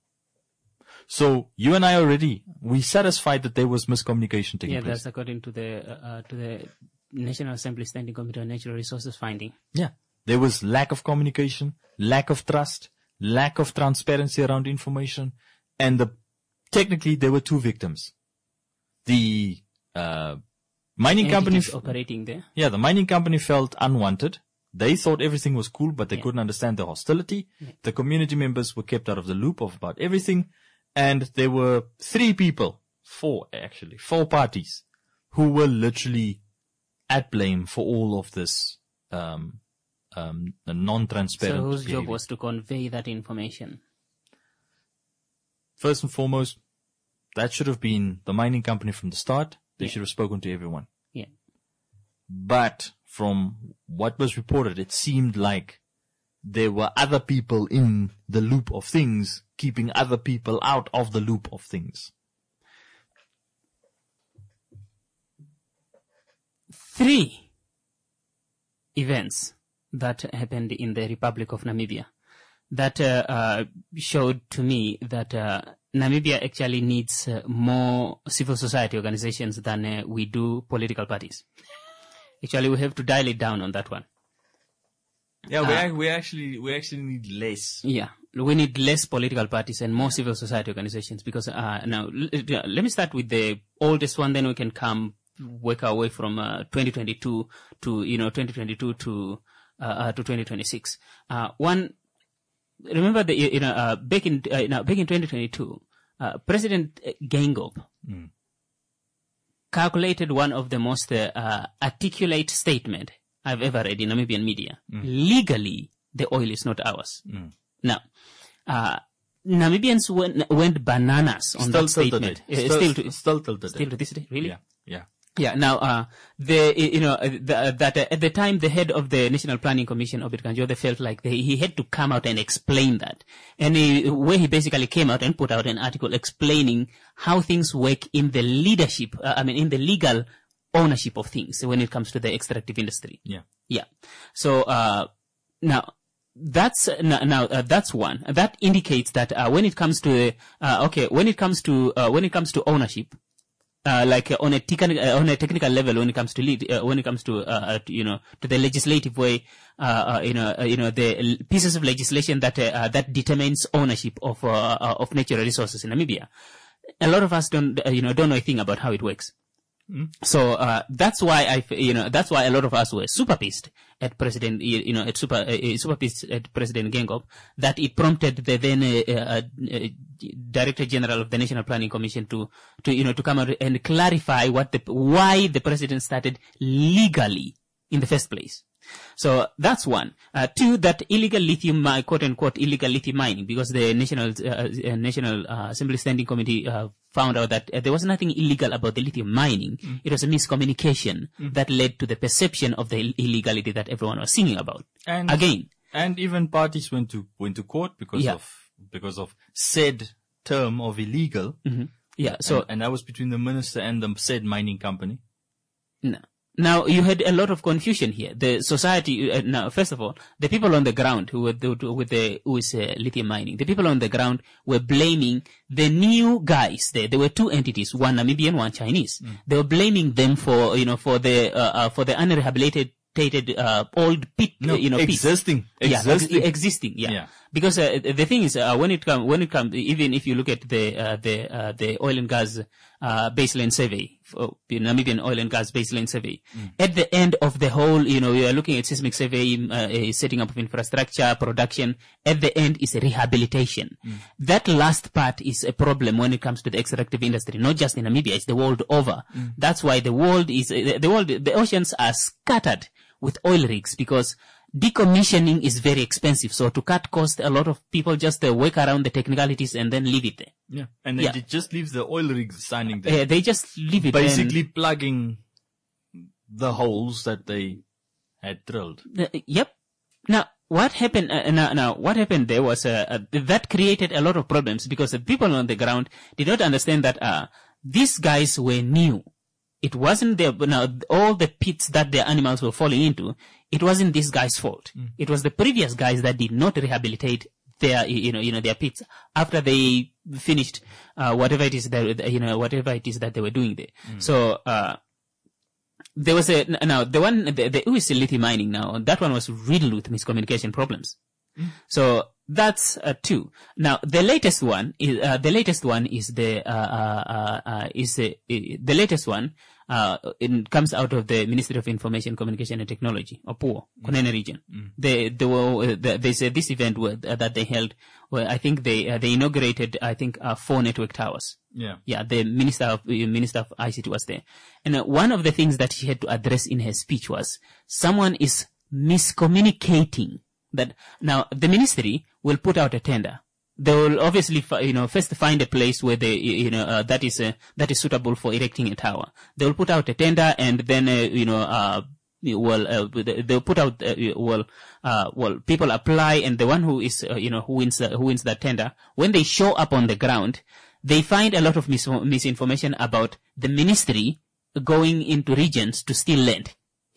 So you and I already, we satisfied that there was miscommunication taking Yeah, place. that's according to the uh, uh, to the National Assembly Standing Committee on Natural Resources finding. Yeah. There was lack of communication, lack of trust, lack of transparency around information, and the, technically there were two victims. The, uh, mining company, Entities operating there. yeah, the mining company felt unwanted. They thought everything was cool, but they Yeah. couldn't understand the hostility. Yeah. The community members were kept out of the loop of about everything. And there were three people, four actually, four parties who were literally at blame for all of this, um, um, non-transparent So whose job behavior. was to convey that information? First and foremost, that should have been the mining company from the start. They Yeah. should have spoken to everyone. Yeah. But from what was reported, it seemed like there were other people in the loop of things, keeping other people out of the loop of things. Three events that happened in the Republic of Namibia that uh, uh, showed to me that uh, Namibia actually needs uh, more civil society organizations than uh, we do political parties. Actually, we have to dial it down on that one. Yeah, we, Uh, ac- we actually we actually need less. Yeah, we need less political parties and more civil society organizations because uh, now l- l- let me start with the oldest one, then we can come work our way from uh, twenty twenty-two to you know twenty twenty-two to uh, uh, to twenty twenty-six. Uh, one, remember the you know uh, back in uh, you know, back in twenty twenty-two, uh, President Geingob Mm. calculated one of the most uh, uh, articulate statement I've ever read in Namibian media. Legally, the oil is not ours. Mm. Now, uh, Namibians went, went bananas on Still that till statement. today. Uh, Still, still, to, still till today. still to this day, really? Yeah, yeah. Yeah. Now, uh, the you know uh, the, uh, that uh, at the time the head of the National Planning Commission, Obed Kanjode, felt like they, he had to come out and explain that, and he, where he basically came out and put out an article explaining how things work in the leadership. Uh, I mean, in the legal ownership of things when it comes to the extractive industry. Yeah. Yeah. So uh, now. That's uh, now, now uh, that's one that indicates that uh, when it comes to uh, okay when it comes to uh, when it comes to ownership, uh, like uh, on a technical uh, on a technical level, when it comes to lead, uh, when it comes to uh, uh, to, you know to the legislative way, uh, uh, you know uh, you know the l- pieces of legislation that uh, uh, that determines ownership of uh, uh, of natural resources in Namibia. A lot of us don't uh, you know don't know a thing about how it works. So uh, that's why I, f- you know, that's why a lot of us were super pissed at President, you you know, at super, uh, super pissed at President Geingob that it prompted the then uh, uh, uh, Director General of the National Planning Commission to, to you know, to come out and clarify what the why the president started legally in the first place. So that's one. Uh, two, that illegal lithium, uh, quote unquote, illegal lithium mining, because the National uh, uh, National uh, Assembly Standing Committee uh, found out that uh, there was nothing illegal about the lithium mining. Mm. It was a miscommunication mm. that led to the perception of the illegality that everyone was singing about. And Again, and even parties went to went to court because Yeah. of because of said term of illegal. mm-hmm. yeah. So and, and that was between the minister and the said mining company. No. Now, you had a lot of confusion here. The society, uh, now, first of all, the people on the ground who were the, with the, who is uh, lithium mining, the people on the ground were blaming the new guys there. There were two entities, one Namibian, one Chinese. Mm. They were blaming them for, you know, for the, uh, uh, for the unrehabilitated, uh, old pit, No, uh, you know, pits. existing, Yeah, existing, ex- existing, yeah. Yeah. Because uh, the thing is, uh, when it comes, when it comes, even if you look at the uh, the uh, the oil and gas uh, baseline survey, for the Namibian oil and gas baseline survey, mm. at the end of the whole, you know, you are looking at seismic survey, uh, a setting up of infrastructure, production. At the end is a rehabilitation. Mm. That last part is a problem when it comes to the extractive industry, not just in Namibia, it's the world over. Mm. That's why the world is uh, the world, the oceans are scattered with oil rigs because decommissioning is very expensive. So to cut cost, a lot of people just uh, work around the technicalities and then leave it there. Yeah. And then Yeah. it just leaves the oil rigs standing there. Uh, they just leave it Basically plugging the holes that they had drilled. and, uh, yep. Now, what happened, uh, now, now, what happened there was, uh, uh, that created a lot of problems because the people on the ground did not understand that, uh, these guys were new. It wasn't their, now, all the pits that their animals were falling into, it wasn't this guy's fault. Mm. It was the previous guys that did not rehabilitate their, you know, you know, their pits after they finished, uh, whatever it is that, you know, whatever it is that they were doing there. Mm. So, uh, there was a, now, the one, the, the U S lithium mining now, that one was riddled with miscommunication problems. Mm. So, that's uh, two. Now, the latest one is uh, the latest one is the uh, uh, uh, is uh, the latest one. Uh, it comes out of the Ministry of Information, Communication and Technology, or P U O, mm. Kunene region. Mm. They they were uh, the, they said this event were, uh, that they held. Well, I think they uh, they inaugurated. I think uh, four network towers. Yeah, yeah. The minister of uh, minister of I C T was there, and uh, one of the things that she had to address in her speech was someone is miscommunicating. That now the ministry will put out a tender they will obviously, fi- you know, first find a place where they, you know, uh, that is uh, that is suitable for erecting a tower. They will put out a tender, and then, uh, you know, uh, well, uh, they'll put out, uh, well, uh, well, people apply, and the one who is, uh, you know, who wins, the, who wins that tender, when they show up on the ground, they find a lot of mis- misinformation about the ministry going into regions to steal land.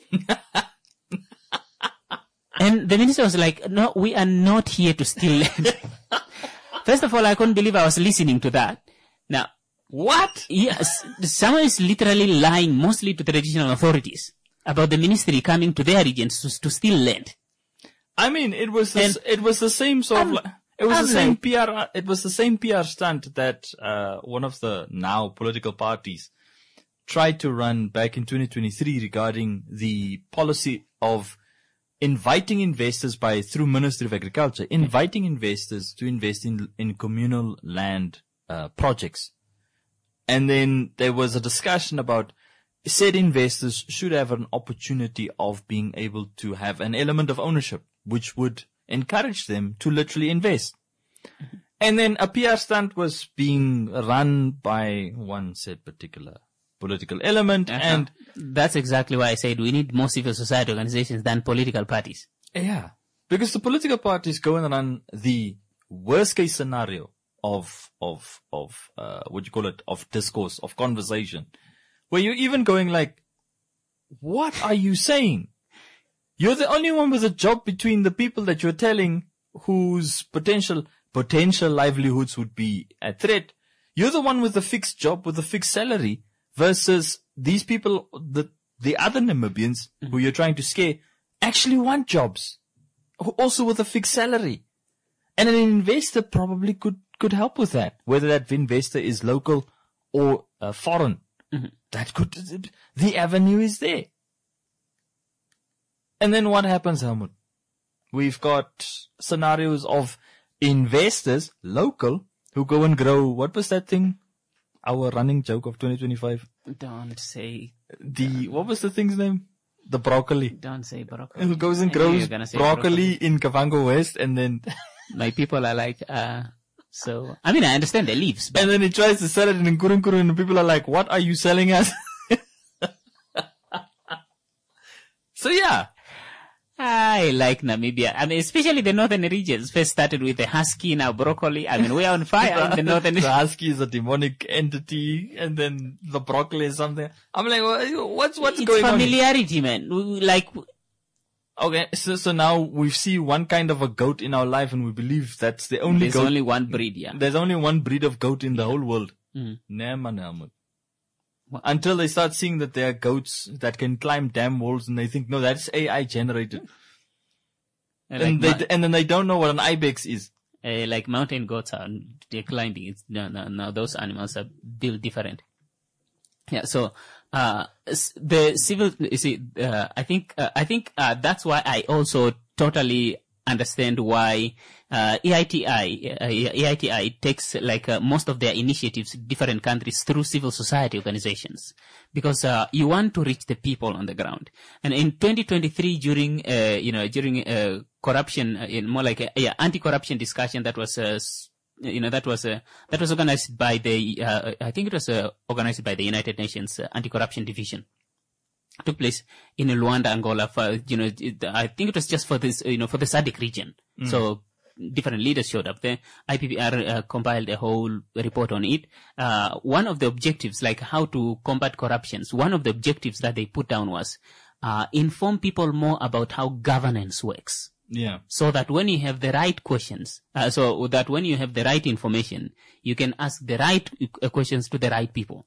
And the minister was like, no, we are not here to steal land. First of all, I couldn't believe I was listening to that. Now, what? Yes, someone is literally lying mostly to the traditional authorities about the ministry coming to their regions to, to steal land. I mean, it was the, And- it was the same sort of I'm- like, it was I'm the same like- P R it was the same P R stunt that uh one of the now political parties tried to run back in twenty twenty-three regarding the policy of inviting investors by through Ministry of Agriculture, inviting investors to invest in in communal land uh projects. And then there was a discussion about said investors should have an opportunity of being able to have an element of ownership, which would encourage them to literally invest. Mm-hmm. And then a P R stunt was being run by one said particular political element. Uh-huh. And That's exactly why I said we need more civil society organizations than political parties. yeah, because the political parties go and run the worst case scenario of, of, of, uh, what you call it, of discourse, of conversation, where you're even going like, what are you saying? You're the only one with a job between the people that you're telling whose potential, potential livelihoods would be at threat. You're the one with a fixed job with a fixed salary versus these people, the, the other Namibians mm-hmm. who you're trying to scare actually want jobs, who also with a fixed salary. And an investor probably could, could help with that, whether that investor is local or uh, foreign. Mm-hmm. That could, the avenue is there. And then what happens, Helmut? We've got scenarios of investors, local, who go and grow. What was that thing? Our running joke of twenty twenty-five. Don't say. The, what was the thing's name? The broccoli. Don't say broccoli. Who goes and I knew you grows were gonna say broccoli, in Kavango West and then, My people are like, uh, so, I mean, I understand the leaves, but and then he tries to sell it in Nkurunkurun and people are like, what are you selling us? So yeah. I like Namibia. I mean, especially the northern regions. First started with the husky, now broccoli. I mean, we are on fire in the northern The husky is a demonic entity, and then the broccoli is something. I'm like, what's what's It's going on? familiarity, man. We- we Like, Okay, so so now we see one kind of a goat in our life, and we believe that's the only there's goat. only one breed, yeah. There's only one breed of goat in the whole world. Mm. Nah, man, Helmut. What? Until they start seeing that there are goats that can climb dam walls, and they think, no, that's A I generated. And and like, they and then they don't know what an ibex is. uh, like mountain goats are they're climbing. It's, no, no, no. Those animals are built different. Yeah. So, uh, s- the civil, you see, uh, I think, uh, I think, uh, that's why I also totally understand why, uh, E I T I, uh, E I T I takes like, uh, most of their initiatives in different countries through civil society organizations. Because, uh, you want to reach the people on the ground. And in twenty twenty-three, during, uh, you know, during, uh, corruption, uh, in more like a, yeah, anti-corruption discussion that was, uh, s- you know, that was, uh, that was organized by the, uh, I think it was, uh, organized by the United Nations uh, Anti-Corruption Division. It took place in Luanda, Angola for, you know, it, I think it was just for this, you know, for the S A D C region. Mm. So, different leaders showed up there. I P P R uh, compiled a whole report on it. Uh, one of the objectives, like how to combat corruptions, one of the objectives that they put down was, uh, inform people more about how governance works. Yeah. So that when you have the right questions, uh, so that when you have the right information, you can ask the right uh, questions to the right people.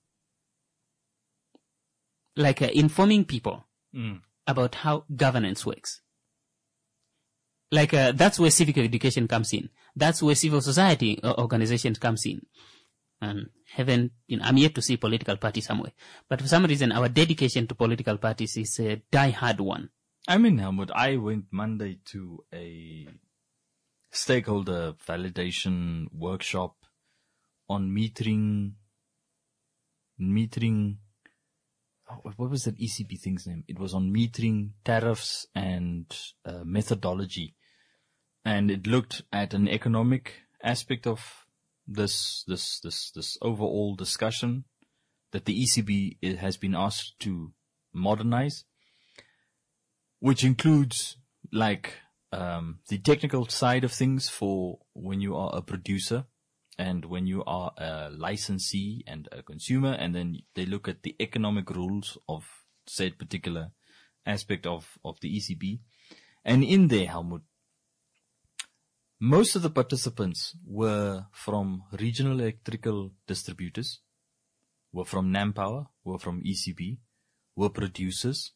Like uh, informing people Mm. about how governance works. Like uh, that's where civic education comes in. That's where civil society uh, organizations comes in. And haven't, you know, I'm yet to see political party somewhere. But for some reason, our dedication to political parties is a die-hard one. I mean, Helmut, I went Monday to a stakeholder validation workshop on metering, metering, oh, what was that E C B thing's name? It was on metering, tariffs, and uh, methodology. And it looked at an economic aspect of this, this, this, this overall discussion that the E C B has been asked to modernize, which includes like um, the technical side of things for when you are a producer and when you are a licensee and a consumer, and then they look at the economic rules of said particular aspect of, of the E C B. And in there, Helmut, most of the participants were from regional electrical distributors, were from NamPower, were from E C B, were producers,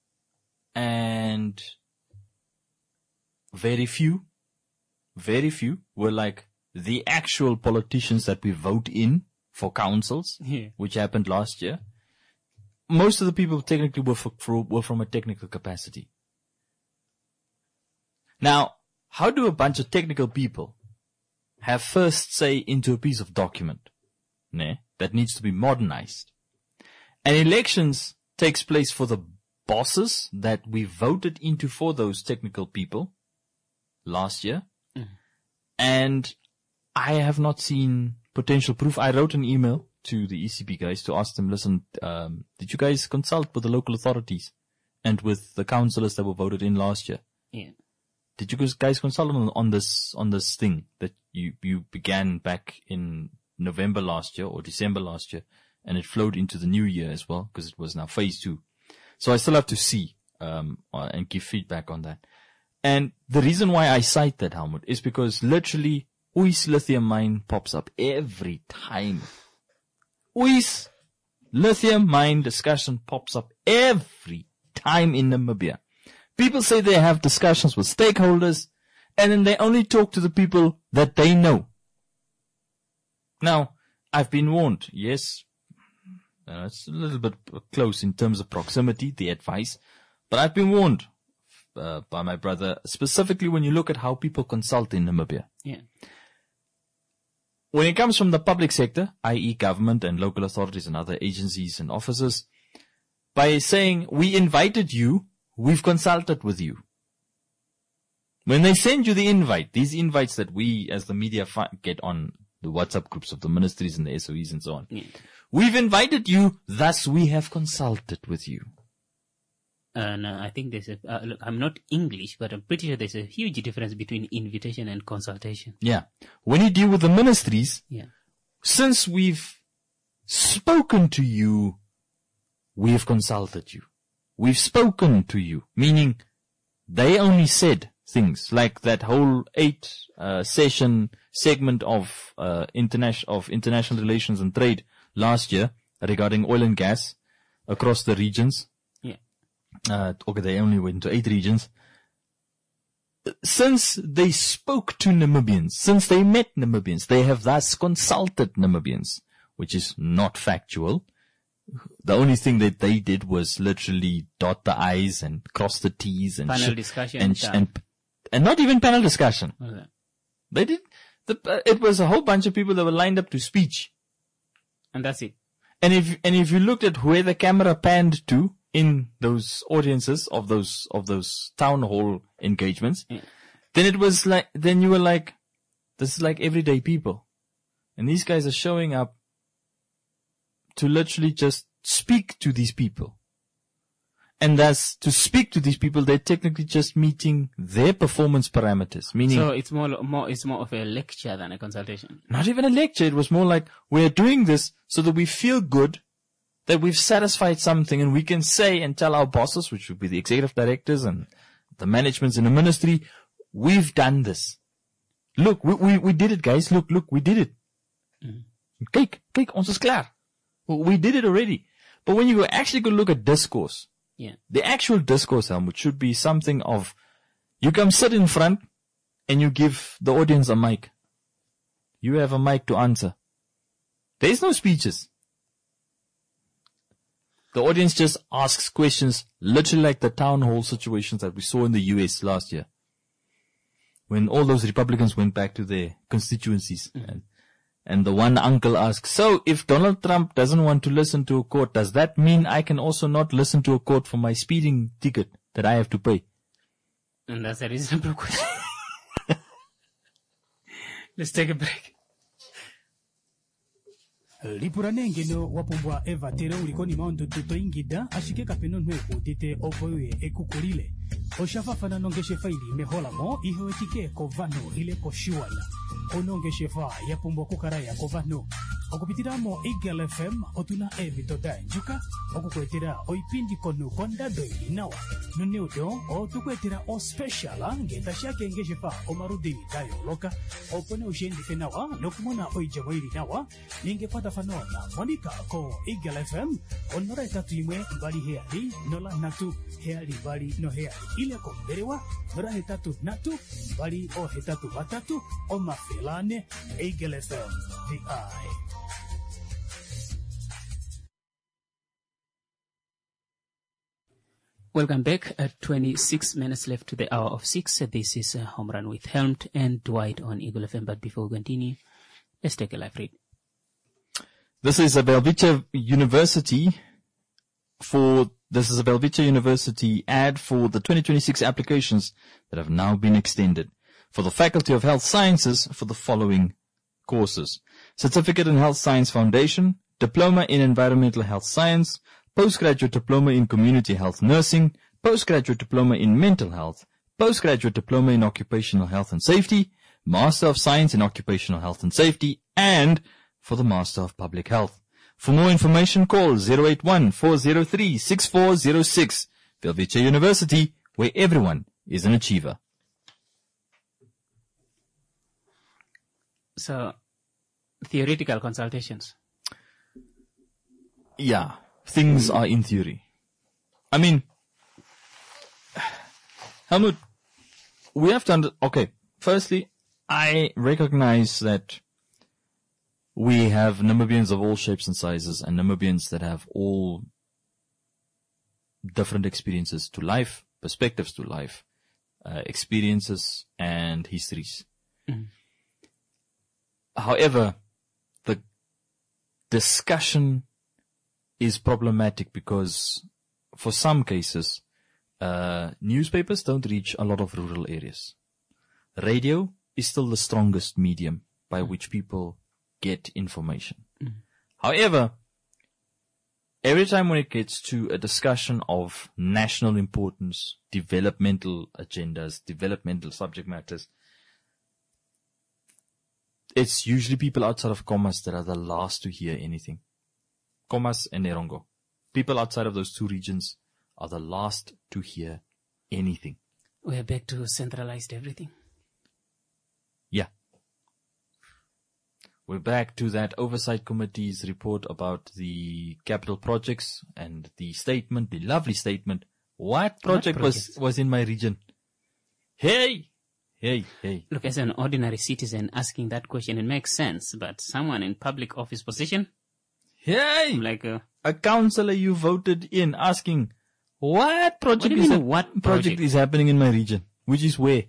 and very few, very few were like the actual politicians that we vote in for councils, Yeah. which happened last year. Most of the people technically were, for, for, were from a technical capacity. Now, how do a bunch of technical people have first say into a piece of document, ne, that needs to be modernized? And elections takes place for the bosses that we voted into for those technical people last year. Mm. And I have not seen potential proof. I wrote an email to the E C B guys to ask them, listen, um, did you guys consult with the local authorities and with the councillors that were voted in last year? Yeah. Did you guys consult on, on this, on this thing that you, you began back in November last year or December last year, and it flowed into the new year as well, because it was now phase two. So I still have to see, um, uh, and give feedback on that. And the reason why I cite that, Helmut, is because literally Uys lithium mine pops up every time. Uys lithium mine discussion pops up every time in Namibia. People say they have discussions with stakeholders, and then they only talk to the people that they know. Now, I've been warned, yes, uh, it's a little bit close in terms of proximity, the advice, but I've been warned uh, by my brother, specifically when you look at how people consult in Namibia. Yeah. When it comes from the public sector, that is government and local authorities and other agencies and officers, by saying, we invited you, we've consulted with you. When they send you the invite, these invites that we as the media fi- get on the WhatsApp groups of the ministries and the S O Es and so on. Yeah. We've invited you, thus we have consulted with you. Uh, no, I think there's a, uh, look, I'm not English, but I'm pretty sure there's a huge difference between invitation and consultation. Yeah. When you deal with the ministries, Yeah. since we've spoken to you, we have consulted you. We've spoken to you, meaning they only said things like that whole eight uh, session segment of uh, international of international relations and trade last year regarding oil and gas across the regions. Yeah. Uh, okay, they only went to eight regions. Since they spoke to Namibians, since they met Namibians, they have thus consulted Namibians, which is not factual. The only thing that they did was literally dot the I's and cross the T's and Panel sh- discussion. and, sh- and and not even panel discussion. Okay. They did. The, uh, it was a whole bunch of people that were lined up to speech. And that's it. And if and if you looked at where the camera panned to in those audiences of those of those town hall engagements, Yeah. then it was like then you were like, this is like everyday people, and these guys are showing up to literally just speak to these people. And thus, to speak to these people, they're technically just meeting their performance parameters, meaning So it's more, more, it's more of a lecture than a consultation. not even a lecture. It was more like, we're doing this so that we feel good, that we've satisfied something, and we can say and tell our bosses, which would be the executive directors and the managements in the ministry, we've done this. Look, we, we, we did it, guys. Look, look, we did it. Mm-hmm. Kyk, kyk, ons is klaar. We did it already. But when you go actually go look at discourse, Yeah. the actual discourse, Helmut, should be something of, you come sit in front and you give the audience a mic. You have a mic to answer. There is no speeches. The audience just asks questions, literally like the town hall situations that we saw in the U S last year, when all those Republicans went back to their constituencies. Mm-hmm. And, and the one uncle asks, so if Donald Trump doesn't want to listen to a court, does that mean I can also not listen to a court for my speeding ticket that I have to pay? And that's a reasonable question. Let's take a break. Lipurane ngeno wapumbwa eva tere ulikoni maondo tuto ingida ashike kapeno nwe kutite opoye ekukulile oshafafana nongeshe faili mehola mo iho etike kovano ile koshiwala onongeshe fa yapumbwa kukaraya kovano okupitiramo Eagle F M otuna evitoda njuka okukwetera oipindi kono kondado inawa noneudo otukwetera o special ngeta shake ngeshe fa omarudini tayo loka opone ushendi kenawa nokumona oijabo ili nawa ningepata fanona monika ko Eagle F M onora etatu imwe mbali heali nola natu heali bali no heali ile ko berewa nora etatu natu bali o etatu batatu o mafelane Eagle F M V I. Welcome back. At twenty-six minutes left to the hour of six. This is uh, Home Run with Helmut and Dwight on Eagle F M. But before we continue, let's take a live read. This is a Belvicha University for, this is a Belvicha University ad for the twenty twenty-six applications that have now been extended for the Faculty of Health Sciences for the following courses: Certificate in Health Science Foundation, Diploma in Environmental Health Science, Postgraduate Diploma in Community Health Nursing, Postgraduate Diploma in Mental Health, Postgraduate Diploma in Occupational Health and Safety, Master of Science in Occupational Health and Safety, and for the Master of Public Health. For more information, call zero eight one, four zero three, six four zero six. Belvicha University, where everyone is an achiever. So, theoretical consultations. Yeah, things are in theory. I mean, Helmut, we have to under, okay, firstly, I recognize that we have Namibians of all shapes and sizes and Namibians that have all different experiences to life, perspectives to life, uh, experiences and histories. Mm-hmm. However, the discussion is problematic because for some cases, uh, newspapers don't reach a lot of rural areas. Radio is still the strongest medium by which people get information. Mm. However, every time when it gets to a discussion of national importance, developmental agendas, developmental subject matters, it's usually people outside of Khomas that are the last to hear anything. Khomas and Erongo. People outside of those two regions are the last to hear anything. We are back to centralized everything. Yeah. We're back to that oversight committee's report about the capital projects and the statement, the lovely statement. What project, what project? was, was in my region? Hey! Hey, hey. Look, as an ordinary citizen asking that question, it makes sense. But someone in public office position? Hey! I'm like a, a councillor you voted in asking, what project, what is, mean, what project? project is happening in my region? Which is where?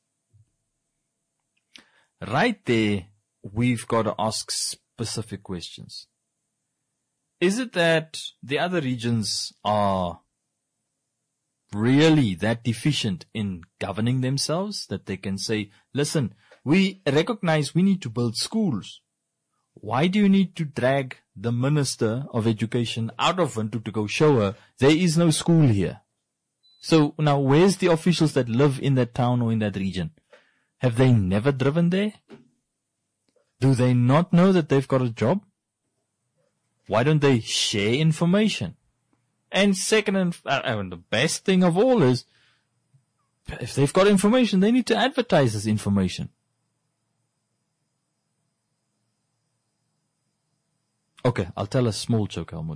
Right there, we've got to ask specific questions. Is it that the other regions are really that deficient in governing themselves that they can say, listen, we recognize we need to build schools. Why do you need to drag the Minister of Education out of Windhoek to go show her there is no school here? So now where's the officials that live in that town or in that region? Have they never driven there? Do they not know that they've got a job? Why don't they share information? And second, and, uh, and the best thing of all is, if they've got information, they need to advertise this information. Okay, I'll tell a small joke, Helmut.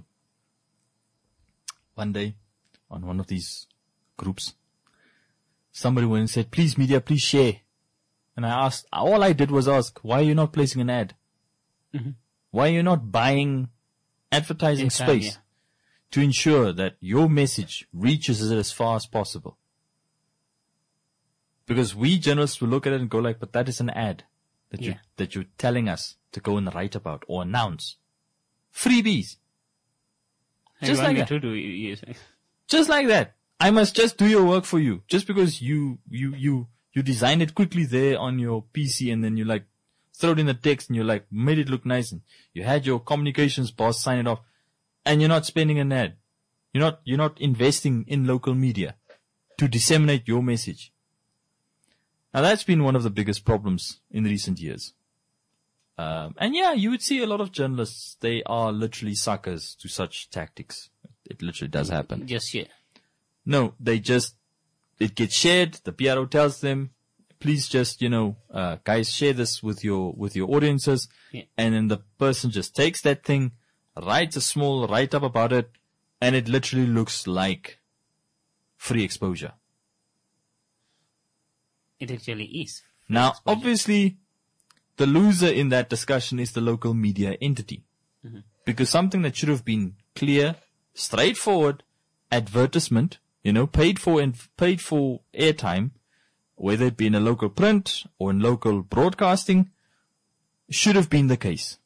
One day, on one of these groups, somebody went and said, please media, please share. And I asked, all I did was ask, why are you not placing an ad? Mm-hmm. Why are you not buying advertising Inside, space? Yeah. To ensure that your message reaches it as far as possible. Because we journalists will look at it and go like, but that is an ad that yeah. you, that you're telling us to go and write about or announce. Freebies. Hey, just like that. To do, yes. Just like that. I must just do your work for you. Just because you, you, you, you design it quickly there on your P C and then you like throw it in the text, and you like made it look nice, and you had your communications boss sign it off, and you're not spending an ad. You're not, you're not investing in local media to disseminate your message. Now that's been one of the biggest problems in recent years. Um, and yeah, you would see a lot of journalists, they are literally suckers to such tactics. It literally does happen. Just share. No, they just, it gets shared, the P R O tells them, please just, you know, uh, guys, share this with your, with your audiences. Yeah. And then the person just takes that thing, writes a small write-up about it, and it literally looks like free exposure. It actually is. Now, obviously, the loser in that discussion is the local media entity. Mm-hmm. Because something that should have been clear, straightforward, advertisement, you know, paid for and paid for airtime, whether it be in a local print or in local broadcasting, should have been the case.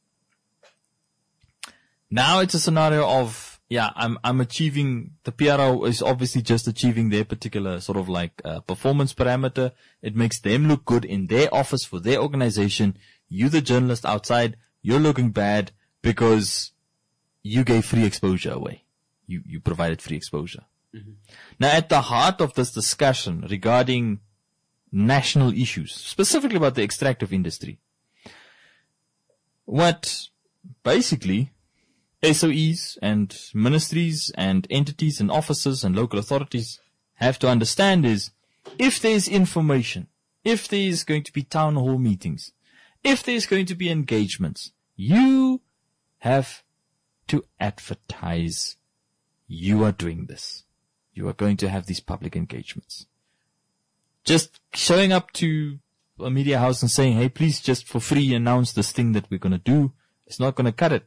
Now it's a scenario of, yeah, I'm, I'm achieving, the P R O is obviously just achieving their particular sort of like uh, performance parameter. It makes them look good in their office for their organization. You, the journalist outside, you're looking bad because you gave free exposure away. You, you provided free exposure. Mm-hmm. Now at the heart of this discussion regarding national issues, specifically about the extractive industry, what basically S O Es and ministries and entities and offices and local authorities have to understand is, if there's information, if there's going to be town hall meetings, if there's going to be engagements, you have to advertise you are doing this. You are going to have these public engagements. Just showing up to a media house and saying, hey, please just for free announce this thing that we're going to do, it's not going to cut it.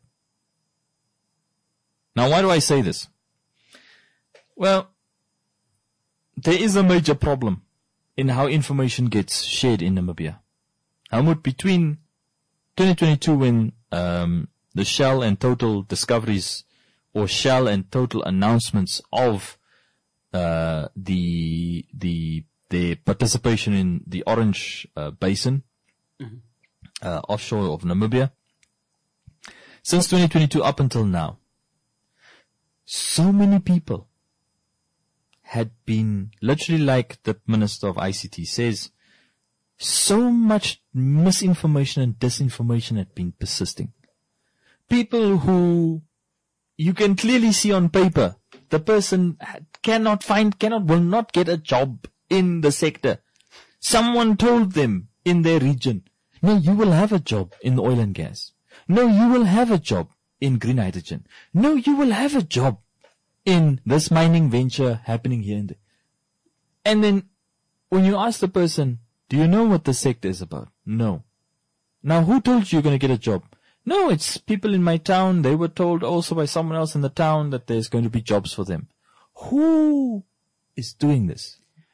Now, why do I say this? Well, there is a major problem in how information gets shared in Namibia. Helmut, between twenty twenty-two when um, the Shell and Total discoveries or Shell and Total announcements of uh, the the their participation in the Orange uh, Basin, mm-hmm. uh, offshore of Namibia, since twenty twenty-two up until now, so many people had been, literally like the Minister of I C T says, so much misinformation and disinformation had been persisting. People who you can clearly see on paper, the person cannot find, cannot, will not get a job in the sector. Someone told them in their region, no, you will have a job in oil and gas. No, you will have a job in green hydrogen. No, you will have a job in this mining venture happening here and there. And then when you ask the person, do you know what the sector is about? No. Now, who told you you're going to get a job? No, it's people in my town. They were told also by someone else in the town that there's going to be jobs for them. Who is doing this?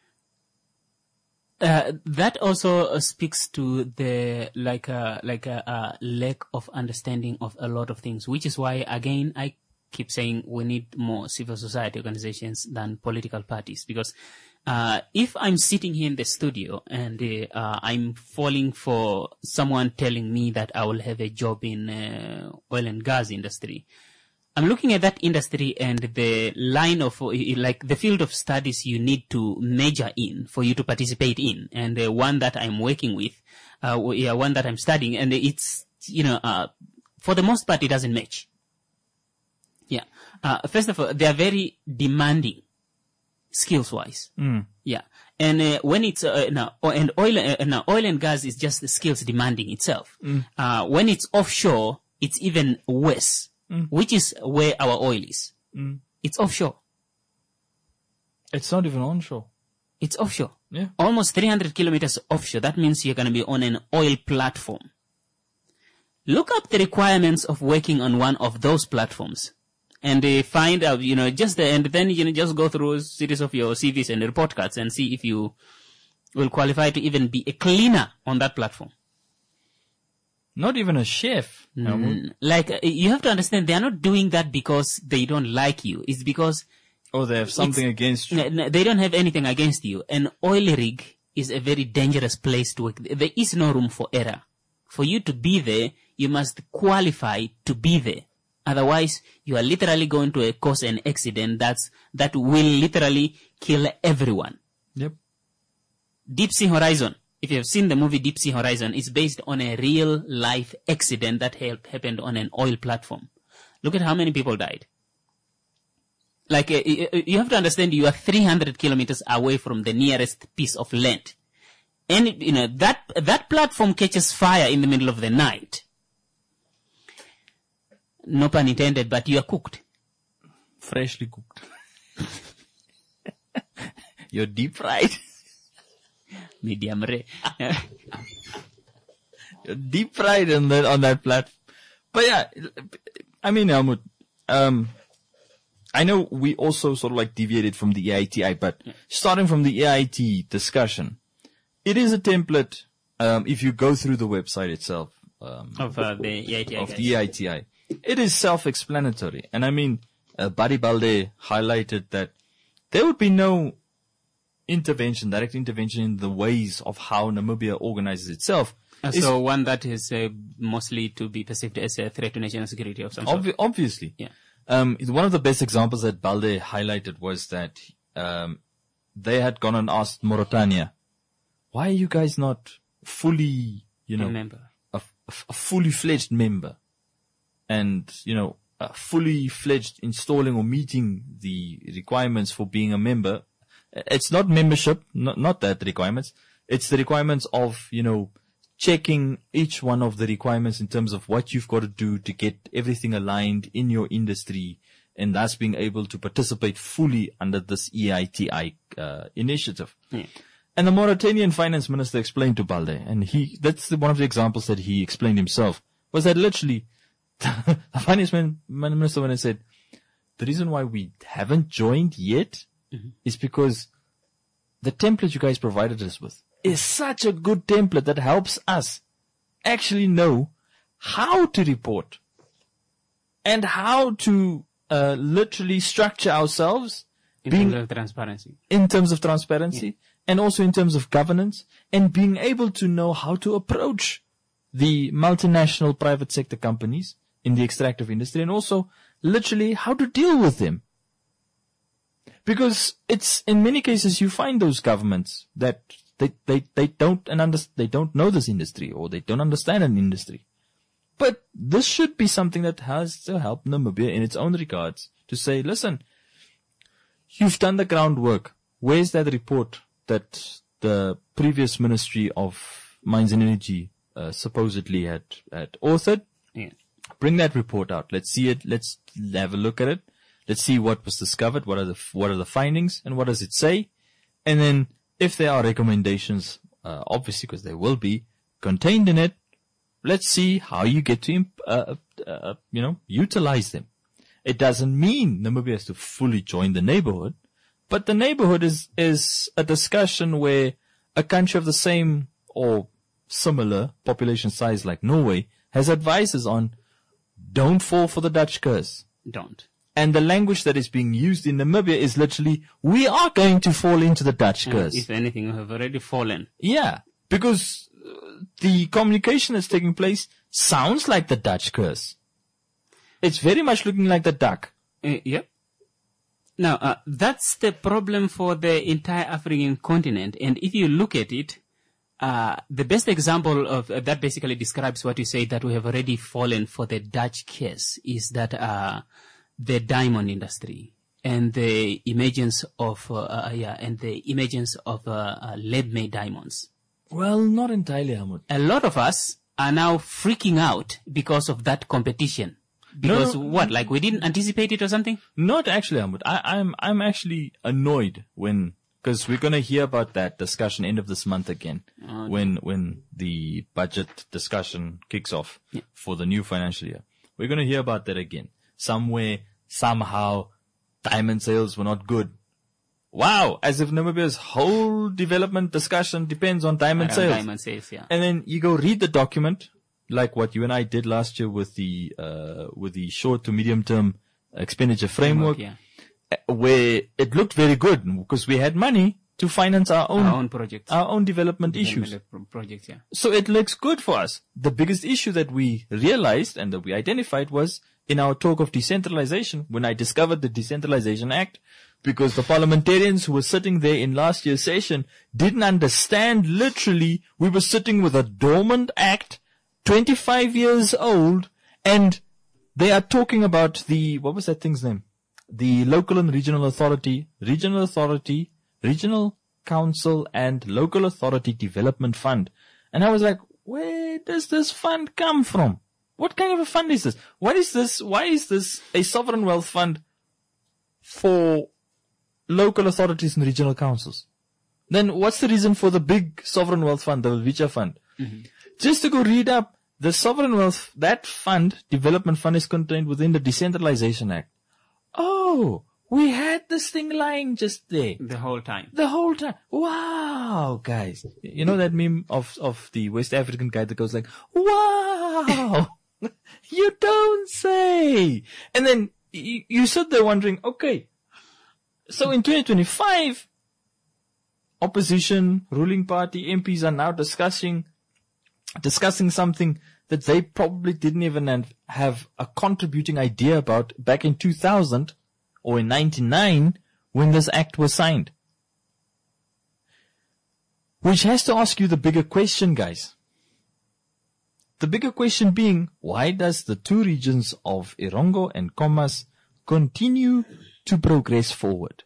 Uh, that also uh, speaks to the like a like a, a lack of understanding of a lot of things, which is why again I keep saying we need more civil society organizations than political parties. Because uh, if I'm sitting here in the studio and uh, I'm falling for someone telling me that I will have a job in uh, oil and gas industry, I'm looking at that industry and the line of, like, the field of studies you need to major in for you to participate in, and the one that I'm working with, uh, yeah, one that I'm studying, and it's, you know, uh, for the most part, it doesn't match. Yeah. Uh, first of all, they are very demanding, skills-wise. Mm. Yeah. And uh, when it's, uh, no, and oil, uh, no, oil and gas is just the skills demanding itself. Mm. Uh, when it's offshore, it's even worse. Mm. Which is where our oil is. Mm. It's offshore. It's not even onshore. It's offshore. Yeah. Almost three hundred kilometers offshore. That means you're going to be on an oil platform. Look up the requirements of working on one of those platforms. And uh, find out, you know, just the, and then, you know, just go through a series of your C Vs and report cards and see if you will qualify to even be a cleaner on that platform. Not even a chef. Mm, like, uh, you have to understand, they are not doing that because they don't like you. It's because... Oh, they have something against you. No, no, they don't have anything against you. An oil rig is a very dangerous place to work. There is no room for error For you to be there, you must qualify to be there. Otherwise, you are literally going to cause an accident that's, that will literally kill everyone. Yep. Deep Sea Horizon. If you have seen the movie Deep Sea Horizon, it's based on a real life accident that happened on an oil platform. Look at how many people died. Like, uh, you have to understand you are three hundred kilometers away from the nearest piece of land. And, you know, that, that platform catches fire in the middle of the night. No pun intended, but you are cooked. Freshly cooked. You're deep fried. Medium rare. You're deep fried on that, on that platform. But yeah, I mean, Helmut, um, I know we also sort of like deviated from the E I T I, but yeah. starting from the E I T discussion, it is a template, um, if you go through the website itself, um, of uh, the E I T I. Of guys. the E I T I. It is self-explanatory. And I mean, uh, Buddy Balde highlighted that there would be no intervention, direct intervention in the ways of how Namibia organizes itself. Uh, so one that is uh, mostly to be perceived as a threat to national security of some obvi- sort. Obviously. Yeah. Um, one of the best examples that Balde highlighted was that, um, they had gone and asked Mauritania, why are you guys not fully, you know, a member, a, a fully fledged member? And, you know, uh, fully fledged installing or meeting the requirements for being a member. It's not membership, not, not that requirements. It's the requirements of, you know, checking each one of the requirements in terms of what you've got to do to get everything aligned in your industry, and thus being able to participate fully under this E I T I uh, initiative. Yeah. And the Mauritanian finance minister explained to Balde, and he, that's the, one of the examples that he explained himself, was that literally the finance minister when I said, the reason why we haven't joined yet mm-hmm. is because the template you guys provided us with is such a good template that helps us actually know how to report and how to uh, literally structure ourselves in being, terms of transparency, in terms of transparency, yeah. and also in terms of governance, and being able to know how to approach the multinational private sector companies in the extractive industry, and also literally how to deal with them. Because it's, in many cases, you find those governments that they, they, they don't, and under, they don't know this industry, or they don't understand an industry. But this should be something that has to help Namibia in its own regards to say, listen, you've done the groundwork. Where's that report that the previous Ministry of Mines and Energy uh, supposedly had, had authored? Yeah. Bring that report out. Let's see it. Let's have a look at it. Let's see what was discovered. What are the, what are the findings, and what does it say? And then if there are recommendations, uh, obviously, because there will be contained in it, let's see how you get to, uh, uh, you know, utilize them. It doesn't mean Namibia has to fully join the neighborhood, but the neighborhood is, is a discussion where a country of the same or similar population size like Norway has advices on don't fall for the Dutch curse. Don't. And the language that is being used in Namibia is literally, we are going to fall into the Dutch curse. And if anything, we have already fallen. Yeah, because the communication that's taking place sounds like the Dutch curse. It's very much looking like the duck. Uh, yep. Now, uh, that's the problem for the entire African continent. And if you look at it, uh, the best example of uh, that basically describes what you say, that we have already fallen for the Dutch curse, is that uh, the diamond industry and the emergence of uh, uh, yeah, and the emergence of uh, uh, lab-made diamonds. Well, not entirely, Helmut. A lot of us are now freaking out because of that competition. Because no, no, what, like we didn't anticipate it or something? Not actually, Helmut. I, I'm I'm actually annoyed when, because we're gonna hear about that discussion end of this month again, okay. when when the budget discussion kicks off yeah. for the new financial year. We're gonna hear about that again. Somewhere, somehow, diamond sales were not good. Wow, as if Namibia's whole development discussion depends on diamond Around sales. Diamond sales, yeah. And then you go read the document, like what you and I did last year with the uh with the short to medium term expenditure framework, yeah. where it looked very good because we had money to finance our own, Our own projects. our own development issues. Development pro- Projects, yeah. So it looks good for us. The biggest issue that we realized and that we identified was in our talk of decentralization, when I discovered the Decentralization Act, because the parliamentarians who were sitting there in last year's session didn't understand literally we were sitting with a dormant act, twenty-five years old, and they are talking about the, what was that thing's name? The Local and Regional Authority, Regional Authority, Regional Council and Local Authority Development Fund. And I was like, where does this fund come from? What kind of a fund is this? What is this? Why is this a sovereign wealth fund for local authorities and regional councils? Then what's the reason for the big sovereign wealth fund, the Vicha fund? Mm-hmm. Just to go read up, the sovereign wealth, that fund, development fund, is contained within the Decentralization Act. Oh, we had this thing lying just there. The whole time. The whole time. Wow, guys. You know that meme of, of the West African guy that goes like, wow, you don't say. And then you, you sit there wondering, okay, so in twenty twenty-five, opposition, ruling party, M Ps are now discussing, discussing something that they probably didn't even have a contributing idea about back in two thousand or in ninety-nine when this act was signed. Which has to ask you the bigger question, guys. The bigger question being, why does the two regions of Erongo and Khomas continue to progress forward?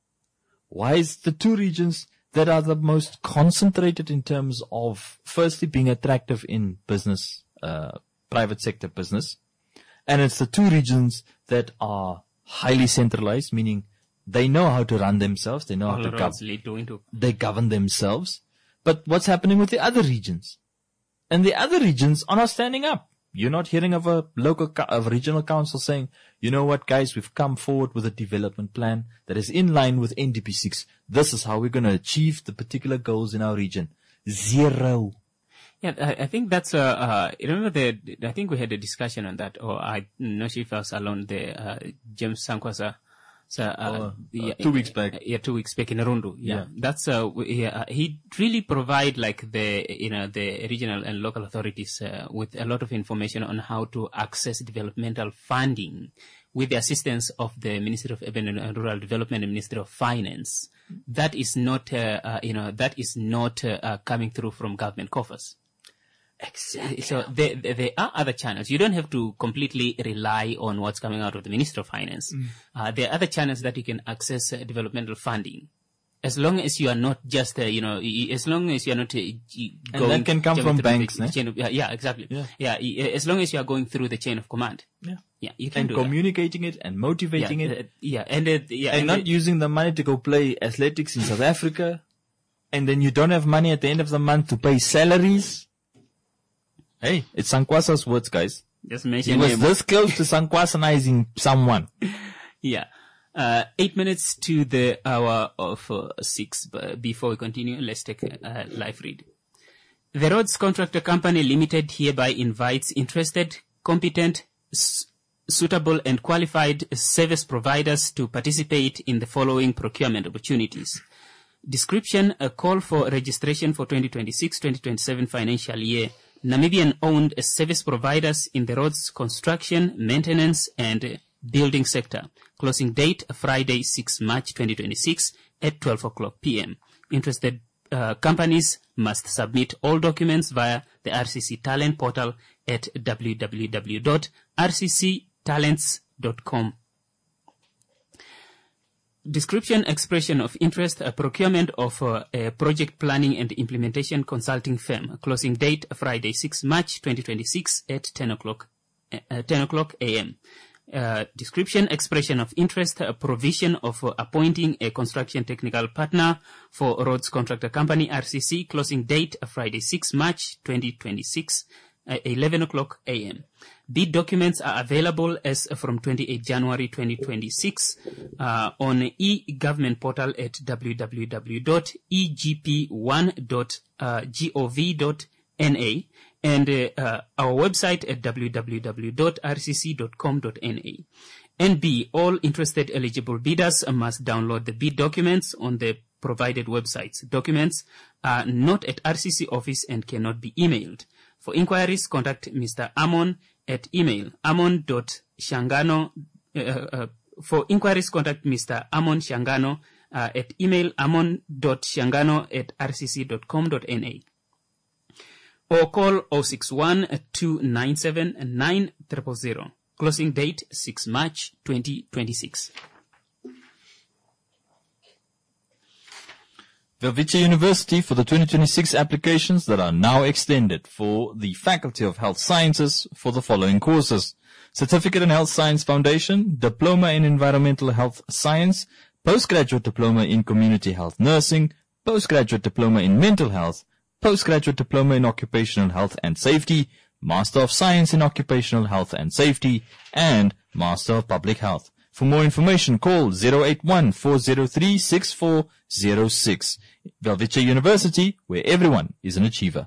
Why is the two regions that are the most concentrated in terms of firstly being attractive in business, uh, private sector business, and it's the two regions that are highly centralized, meaning they know how to run themselves, they know All how to roads govern, lead to into. they govern themselves. But what's happening with the other regions? And the other regions are not standing up. You're not hearing of a local, of a regional council saying, you know what, guys, we've come forward with a development plan that is in line with N D P six. This is how we're going to achieve the particular goals in our region. Zero. Yeah, I, I think that's, uh, uh, remember the, I think we had a discussion on that, or I'm not sure if I was alone, the, uh, James Sankwasa. So, uh, Oh, uh, yeah, two weeks back. Uh, yeah, two weeks back in Arundu. Yeah. Yeah. That's, uh, we- yeah, uh, he really provide like the, you know, the regional and local authorities, uh, with a lot of information on how to access developmental funding with the assistance of the Ministry of Urban and Rural Development and Ministry of Finance. That is not, uh, uh you know, that is not, uh, uh coming through from government coffers. Exactly. So there, there, there are other channels. You don't have to completely rely on what's coming out of the Ministry of Finance. Mm. Uh, there are other channels that you can access uh, developmental funding. As long as you are not just, uh, you know, as long as you are not uh, going... And that can come from banks, the, ne? the chain of, yeah, yeah, exactly. Yeah. yeah. As long as you are going through the chain of command. Yeah. Yeah, you can And do communicating it and motivating yeah, it. Uh, yeah, and, uh, yeah, and, and not uh, using the money to go play athletics in South Africa. And then you don't have money at the end of the month to pay salaries. Hey, it's Sankwasa's words, guys. Just He mention was him. this close to Sankwasanizing someone. Yeah. Uh, eight minutes to the hour of uh, six. But before we continue, let's take a, a live read. The Roads Contractor Company Limited hereby invites interested, competent, s- suitable and qualified service providers to participate in the following procurement opportunities. Description, a call for registration for twenty twenty-six twenty twenty-seven financial year. Namibian-owned service providers in the roads construction, maintenance, and building sector. Closing date, Friday, sixth March twenty twenty-six at twelve o'clock p.m. Interested uh, companies must submit all documents via the R C C Talent portal at w w w dot r c c talents dot com. Description, expression of interest, a procurement of uh, a project planning and implementation consulting firm. Closing date, Friday, sixth March twenty twenty-six at ten o'clock, uh, ten o'clock a.m. Uh, description, expression of interest, a provision of uh, appointing a construction technical partner for Roads Contractor Company, R C C. Closing date, Friday, sixth March twenty twenty-six at eleven o'clock a.m. Bid documents are available as from twenty-eighth January twenty twenty-six uh, on e-government portal at w w w dot e g p one dot gov dot n a and uh, uh, our website at w w w dot r c c dot com dot n a. And B, all interested eligible bidders must download the bid documents on the provided websites. Documents are not at R C C office and cannot be emailed. For inquiries, contact Mister Amon at email amon.shangano. Uh, uh, for inquiries, contact Mister Amon Shangano uh, at email amon.shangano at rcc.com.na. Or call zero six one, two nine seven, nine zero zero zero. Closing date sixth of March twenty twenty-six. Velvice University for the twenty twenty-six applications that are now extended for the Faculty of Health Sciences for the following courses: Certificate in Health Science Foundation, Diploma in Environmental Health Science, Postgraduate Diploma in Community Health Nursing, Postgraduate Diploma in Mental Health, Postgraduate Diploma in Occupational Health and Safety, Master of Science in Occupational Health and Safety, and Master of Public Health. For more information, call zero eight one, four zero three, six four zero six. Velvice University, where everyone is an achiever.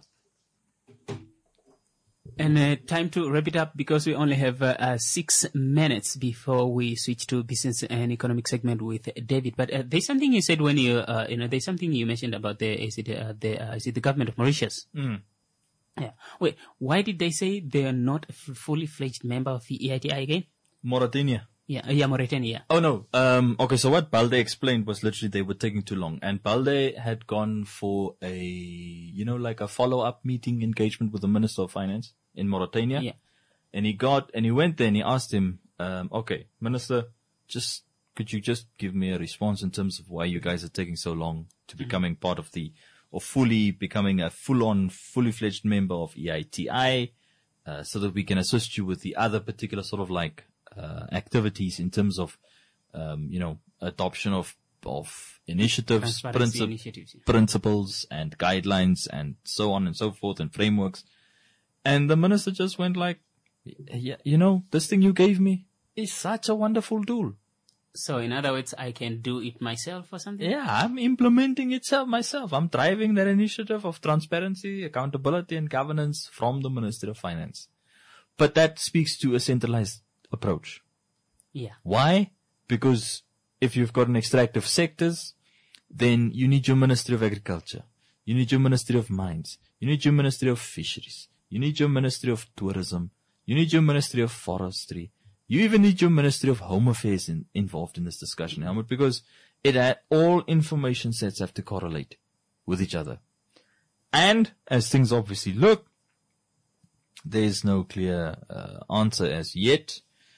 And uh, time to wrap it up because we only have uh, uh, six minutes before we switch to business and economic segment with David. But uh, there's something you said when you, uh, you know, there's something you mentioned about the, is it, uh, the, uh, is it the government of Mauritius? Mm. Yeah. Wait, why did they say they are not a f- fully fledged member of the E I T I again? Mauritania. Yeah, yeah, Mauritania. Oh no. Um, okay, so what Balde explained was literally they were taking too long, and Balde had gone for a, you know, like a follow-up meeting engagement with the Minister of Finance in Mauritania. Yeah. And he got, and he went there and he asked him, um, okay, Minister, just, could you just give me a response in terms of why you guys are taking so long to becoming part of the, or fully becoming a full-on, fully-fledged member of E I T I, uh, so that we can assist you with the other particular sort of like, uh, activities in terms of, um, you know, adoption of, of initiatives, Transparency princip- initiatives, yeah. principles and guidelines and so on and so forth and frameworks. And the minister just went like, yeah, you know, this thing you gave me is such a wonderful tool. So in other words, I can do it myself or something? Yeah, I'm implementing it myself. I'm driving that initiative of transparency, accountability and governance from the Ministry of Finance. But that speaks to a centralized approach. Yeah. Why? Because if you've got an extractive sectors, then you need your Ministry of Agriculture. You need your Ministry of Mines. You need your Ministry of Fisheries. You need your Ministry of Tourism. You need your Ministry of Forestry. You even need your Ministry of Home Affairs in, involved in this discussion, Helmut, because it had all information sets have to correlate with each other. And as things obviously look, there's no clear uh, answer as yet,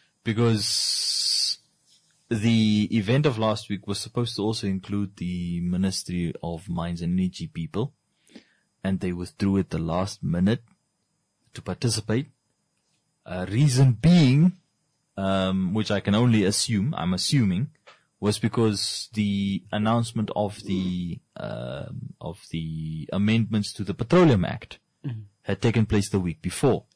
because the event of last week was supposed to also include the Ministry of Mines and Energy people, and they withdrew at the last minute to participate. Uh, reason being, um, which I can only assume, I'm assuming, was because the announcement of the um, of the amendments to the Petroleum Act mm-hmm. had taken place the week before.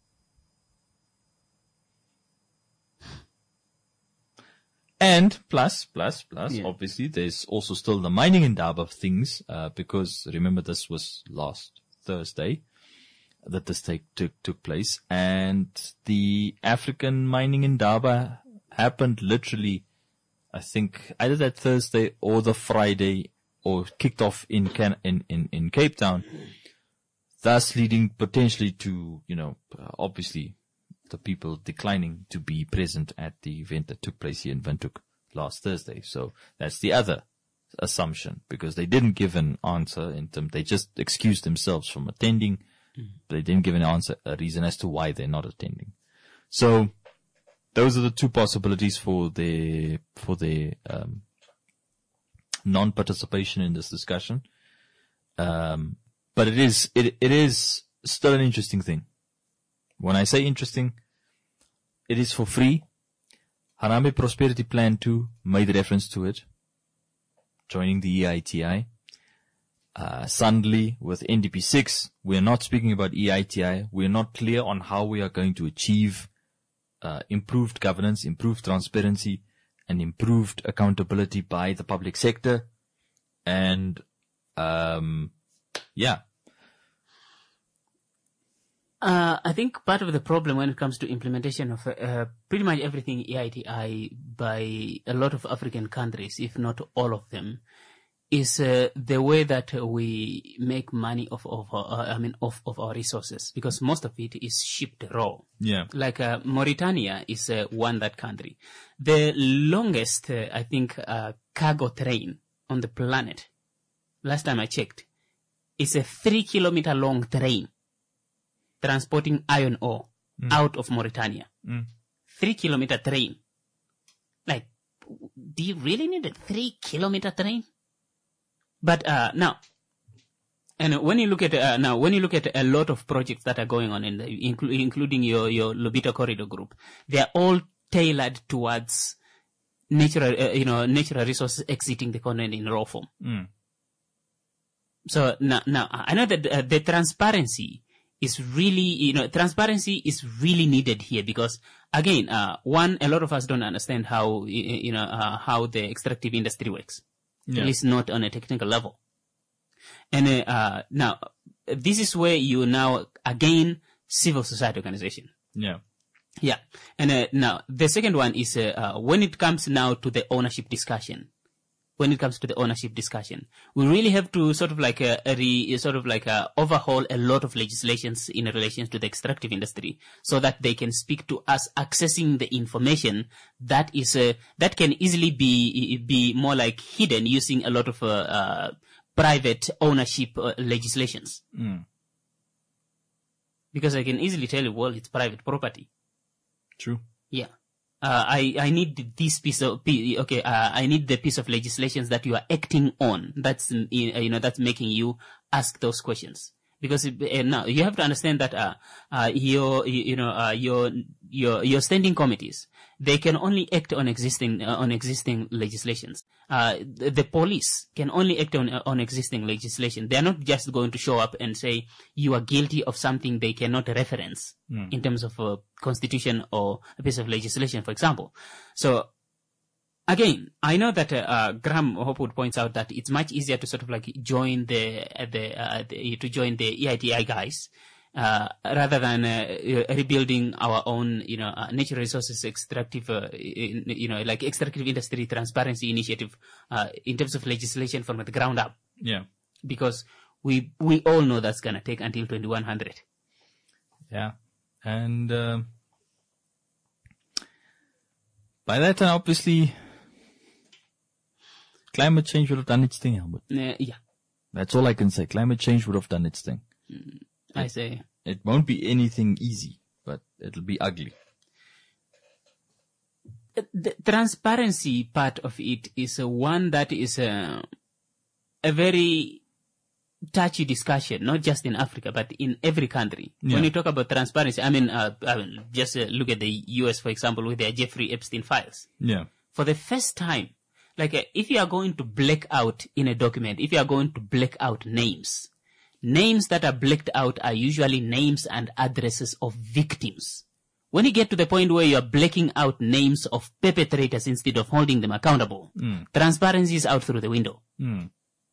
And plus, plus, plus, yeah. obviously, there's also still the mining Indaba things, uh, because remember this was last Thursday that this take, took, took place. And the African mining Indaba happened literally, I think, either that Thursday or the Friday, or kicked off in Can- in, in, in Cape Town, thus leading potentially to, you know, obviously, the people declining to be present at the event that took place here in Windhoek last Thursday. So that's the other assumption, because they didn't give an answer in term, they just excused themselves from attending. Mm-hmm. But they didn't give an answer, a reason as to why they're not attending. So those are the two possibilities for the, for the, um, non-participation in this discussion. Um, but it is, it, it is still an interesting thing. When I say interesting, it is for free. Harambee Prosperity Plan two made reference to it, joining the E I T I. Uh, suddenly with N D P six, we're not speaking about E I T I. We're not clear on how we are going to achieve uh, improved governance, improved transparency, and improved accountability by the public sector. And, um, yeah. Uh, I think part of the problem when it comes to implementation of uh, pretty much everything E I T I by a lot of African countries, if not all of them, is uh, the way that uh, we make money off of, uh, I mean, off of our resources, because most of it is shipped raw. Yeah. Like uh, Mauritania is uh, one that country. The longest, uh, I think, uh, cargo train on the planet, last time I checked, is a three kilometer long train transporting iron ore mm. out of Mauritania. Mm. Three kilometer train. Like, do you really need a three kilometer train? But uh, now, and when you look at uh, now, when you look at a lot of projects that are going on in the, inclu- including your your Lobito Corridor Group, they are all tailored towards natural, uh, you know, natural resources exiting the continent in raw form. Mm. So now, now I know that uh, the transparency is really, you know, transparency is really needed here because, again, uh, one, a lot of us don't understand how, you know, uh, how the extractive industry works. Yeah. At least not on a technical level. And uh, uh, now, this is where you now, again, civil society organization. Yeah. Yeah. And uh, now, the second one is uh, uh, when it comes now to the ownership discussion. When it comes to the ownership discussion, we really have to sort of like uh, re, sort of like uh, overhaul a lot of legislations in relation to the extractive industry, so that they can speak to us accessing the information that is uh, that can easily be be more like hidden using a lot of uh, uh, private ownership uh, legislations. Mm. Because I can easily tell you, well, it's private property. True. Yeah. Uh, I, I need this piece of, okay, uh, I need the piece of legislation that you are acting on. That's, you know, that's making you ask those questions. Because uh, now you have to understand that, uh, uh, your, you know, uh, your, your, your standing committees, they can only act on existing, uh, on existing legislations. Uh, the, the police can only act on, uh, on existing legislation. They are not just going to show up and say you are guilty of something they cannot reference mm. in terms of a constitution or a piece of legislation, for example. So, again, I know that uh, uh, Graham Hopwood points out that it's much easier to sort of like join the uh, the, uh, the to join the E I T I guys uh, rather than uh, rebuilding our own, you know, uh, natural resources extractive, uh, you know, like extractive industry transparency initiative uh, in terms of legislation from the ground up. Yeah, because we we all know that's gonna take until twenty-one hundred. Yeah, and uh, by that time, obviously, climate change would have done its thing, Albert. Uh, yeah. That's all I can say. Climate change would have done its thing. Mm, I it, say. It won't be anything easy, but it'll be ugly. The transparency part of it is uh, one that is uh, a very touchy discussion, not just in Africa, but in every country. Yeah. When you talk about transparency, I mean, uh, I mean just uh, look at the U S, for example, with their Jeffrey Epstein files. Yeah. For the first time, like uh, if you are going to black out in a document, if you are going to black out names, names that are blacked out are usually names and addresses of victims. When you get to the point where you are blacking out names of perpetrators instead of holding them accountable, mm. transparency is out through the window. Mm.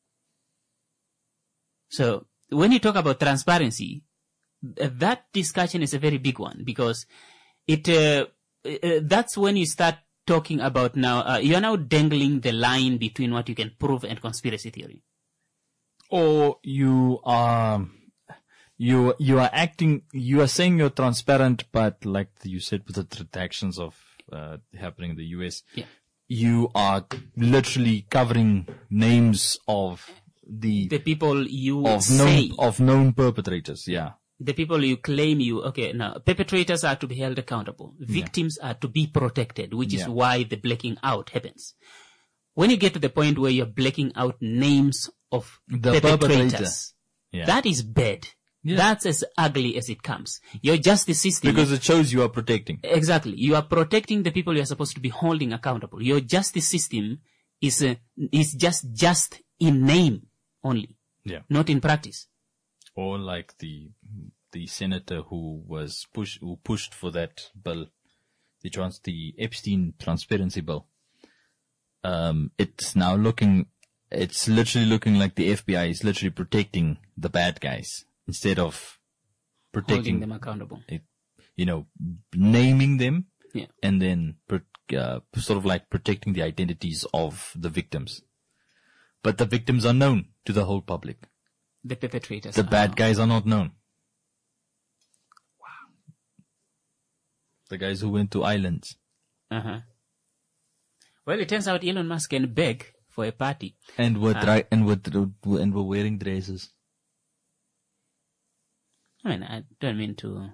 So when you talk about transparency, that discussion is a very big one because it uh, uh, that's when you start talking about now, uh, you are now dangling the line between what you can prove and conspiracy theory. Or you are, you, you are acting, you are saying you're transparent, but like you said with the transactions of, uh, happening in the U S, yeah. you are literally covering names of the, the people you of say. known, of known perpetrators, yeah. The people you claim you, okay, now, perpetrators are to be held accountable. Victims yeah. are to be protected, which is yeah. why the blacking out happens. When you get to the point where you're blacking out names of the perpetrators, yeah. that is bad. Yeah. That's as ugly as it comes. Your justice system. Because it shows you are protecting. Exactly. You are protecting the people you are supposed to be holding accountable. Your justice system is, uh, is just, just in name only. Yeah. Not in practice. Or like the the senator who was push who pushed for that bill, the trans the Epstein transparency bill. Um, it's now looking, it's literally looking like the F B I is literally protecting the bad guys instead of protecting holding them accountable. It, you know, naming them yeah. and then uh, sort of like protecting the identities of the victims. But the victims are known to the whole public. The perpetrators. The bad are- guys are not known. Wow. The guys who went to islands. Uh-huh. Well, it turns out Elon Musk can beg for a party. And were, Ah. dry, and were, and were wearing dresses. I mean, I don't mean to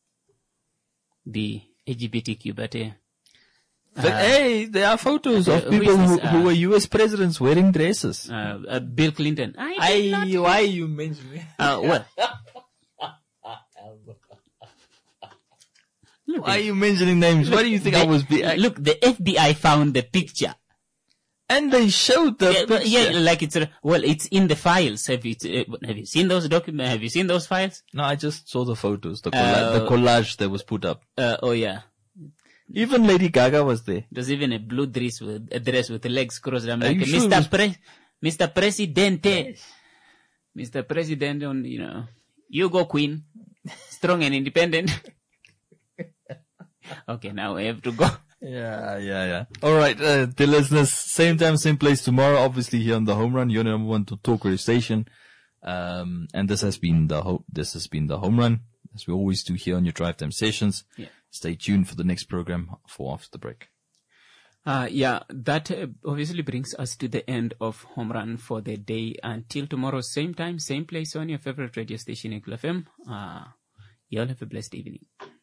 be L G B T Q, but uh, But hey, there are photos uh, of who people is who, this, who uh, were U S presidents wearing dresses. uh, uh, Bill Clinton. I did not. I, why you mentioning? Uh, what? Look, Why are you mentioning names? Why do you think I the- was be? Look, the F B I found the picture. And they showed the Yeah, picture. but yeah, like it's uh, well, it's in the files. Have you uh, have you seen those documents? Have you seen those files? No, I just saw the photos, the, colla- Uh, the collage that was put up. Uh, oh yeah, Even Lady Gaga was there. there's even a blue dress with a dress with the legs crossed. I'm Are like, you sure it Mister was- Pre, Mister Presidente, Mister President, on you know, you go Queen, strong and independent. Okay, now we have to go. Yeah, yeah, yeah. All right, uh, dear listeners, same time, same place tomorrow. Obviously here on the Home Run, your number one to talk radio station. Um, and this has been the ho- this has been the Home Run, as we always do here on your drive time sessions. Yeah. Stay tuned for the next program for after the break. Uh, yeah, that uh, obviously brings us to the end of Home Run for the day. Until tomorrow, same time, same place on your favorite radio station, Eagle F M. Uh, y'all have a blessed evening.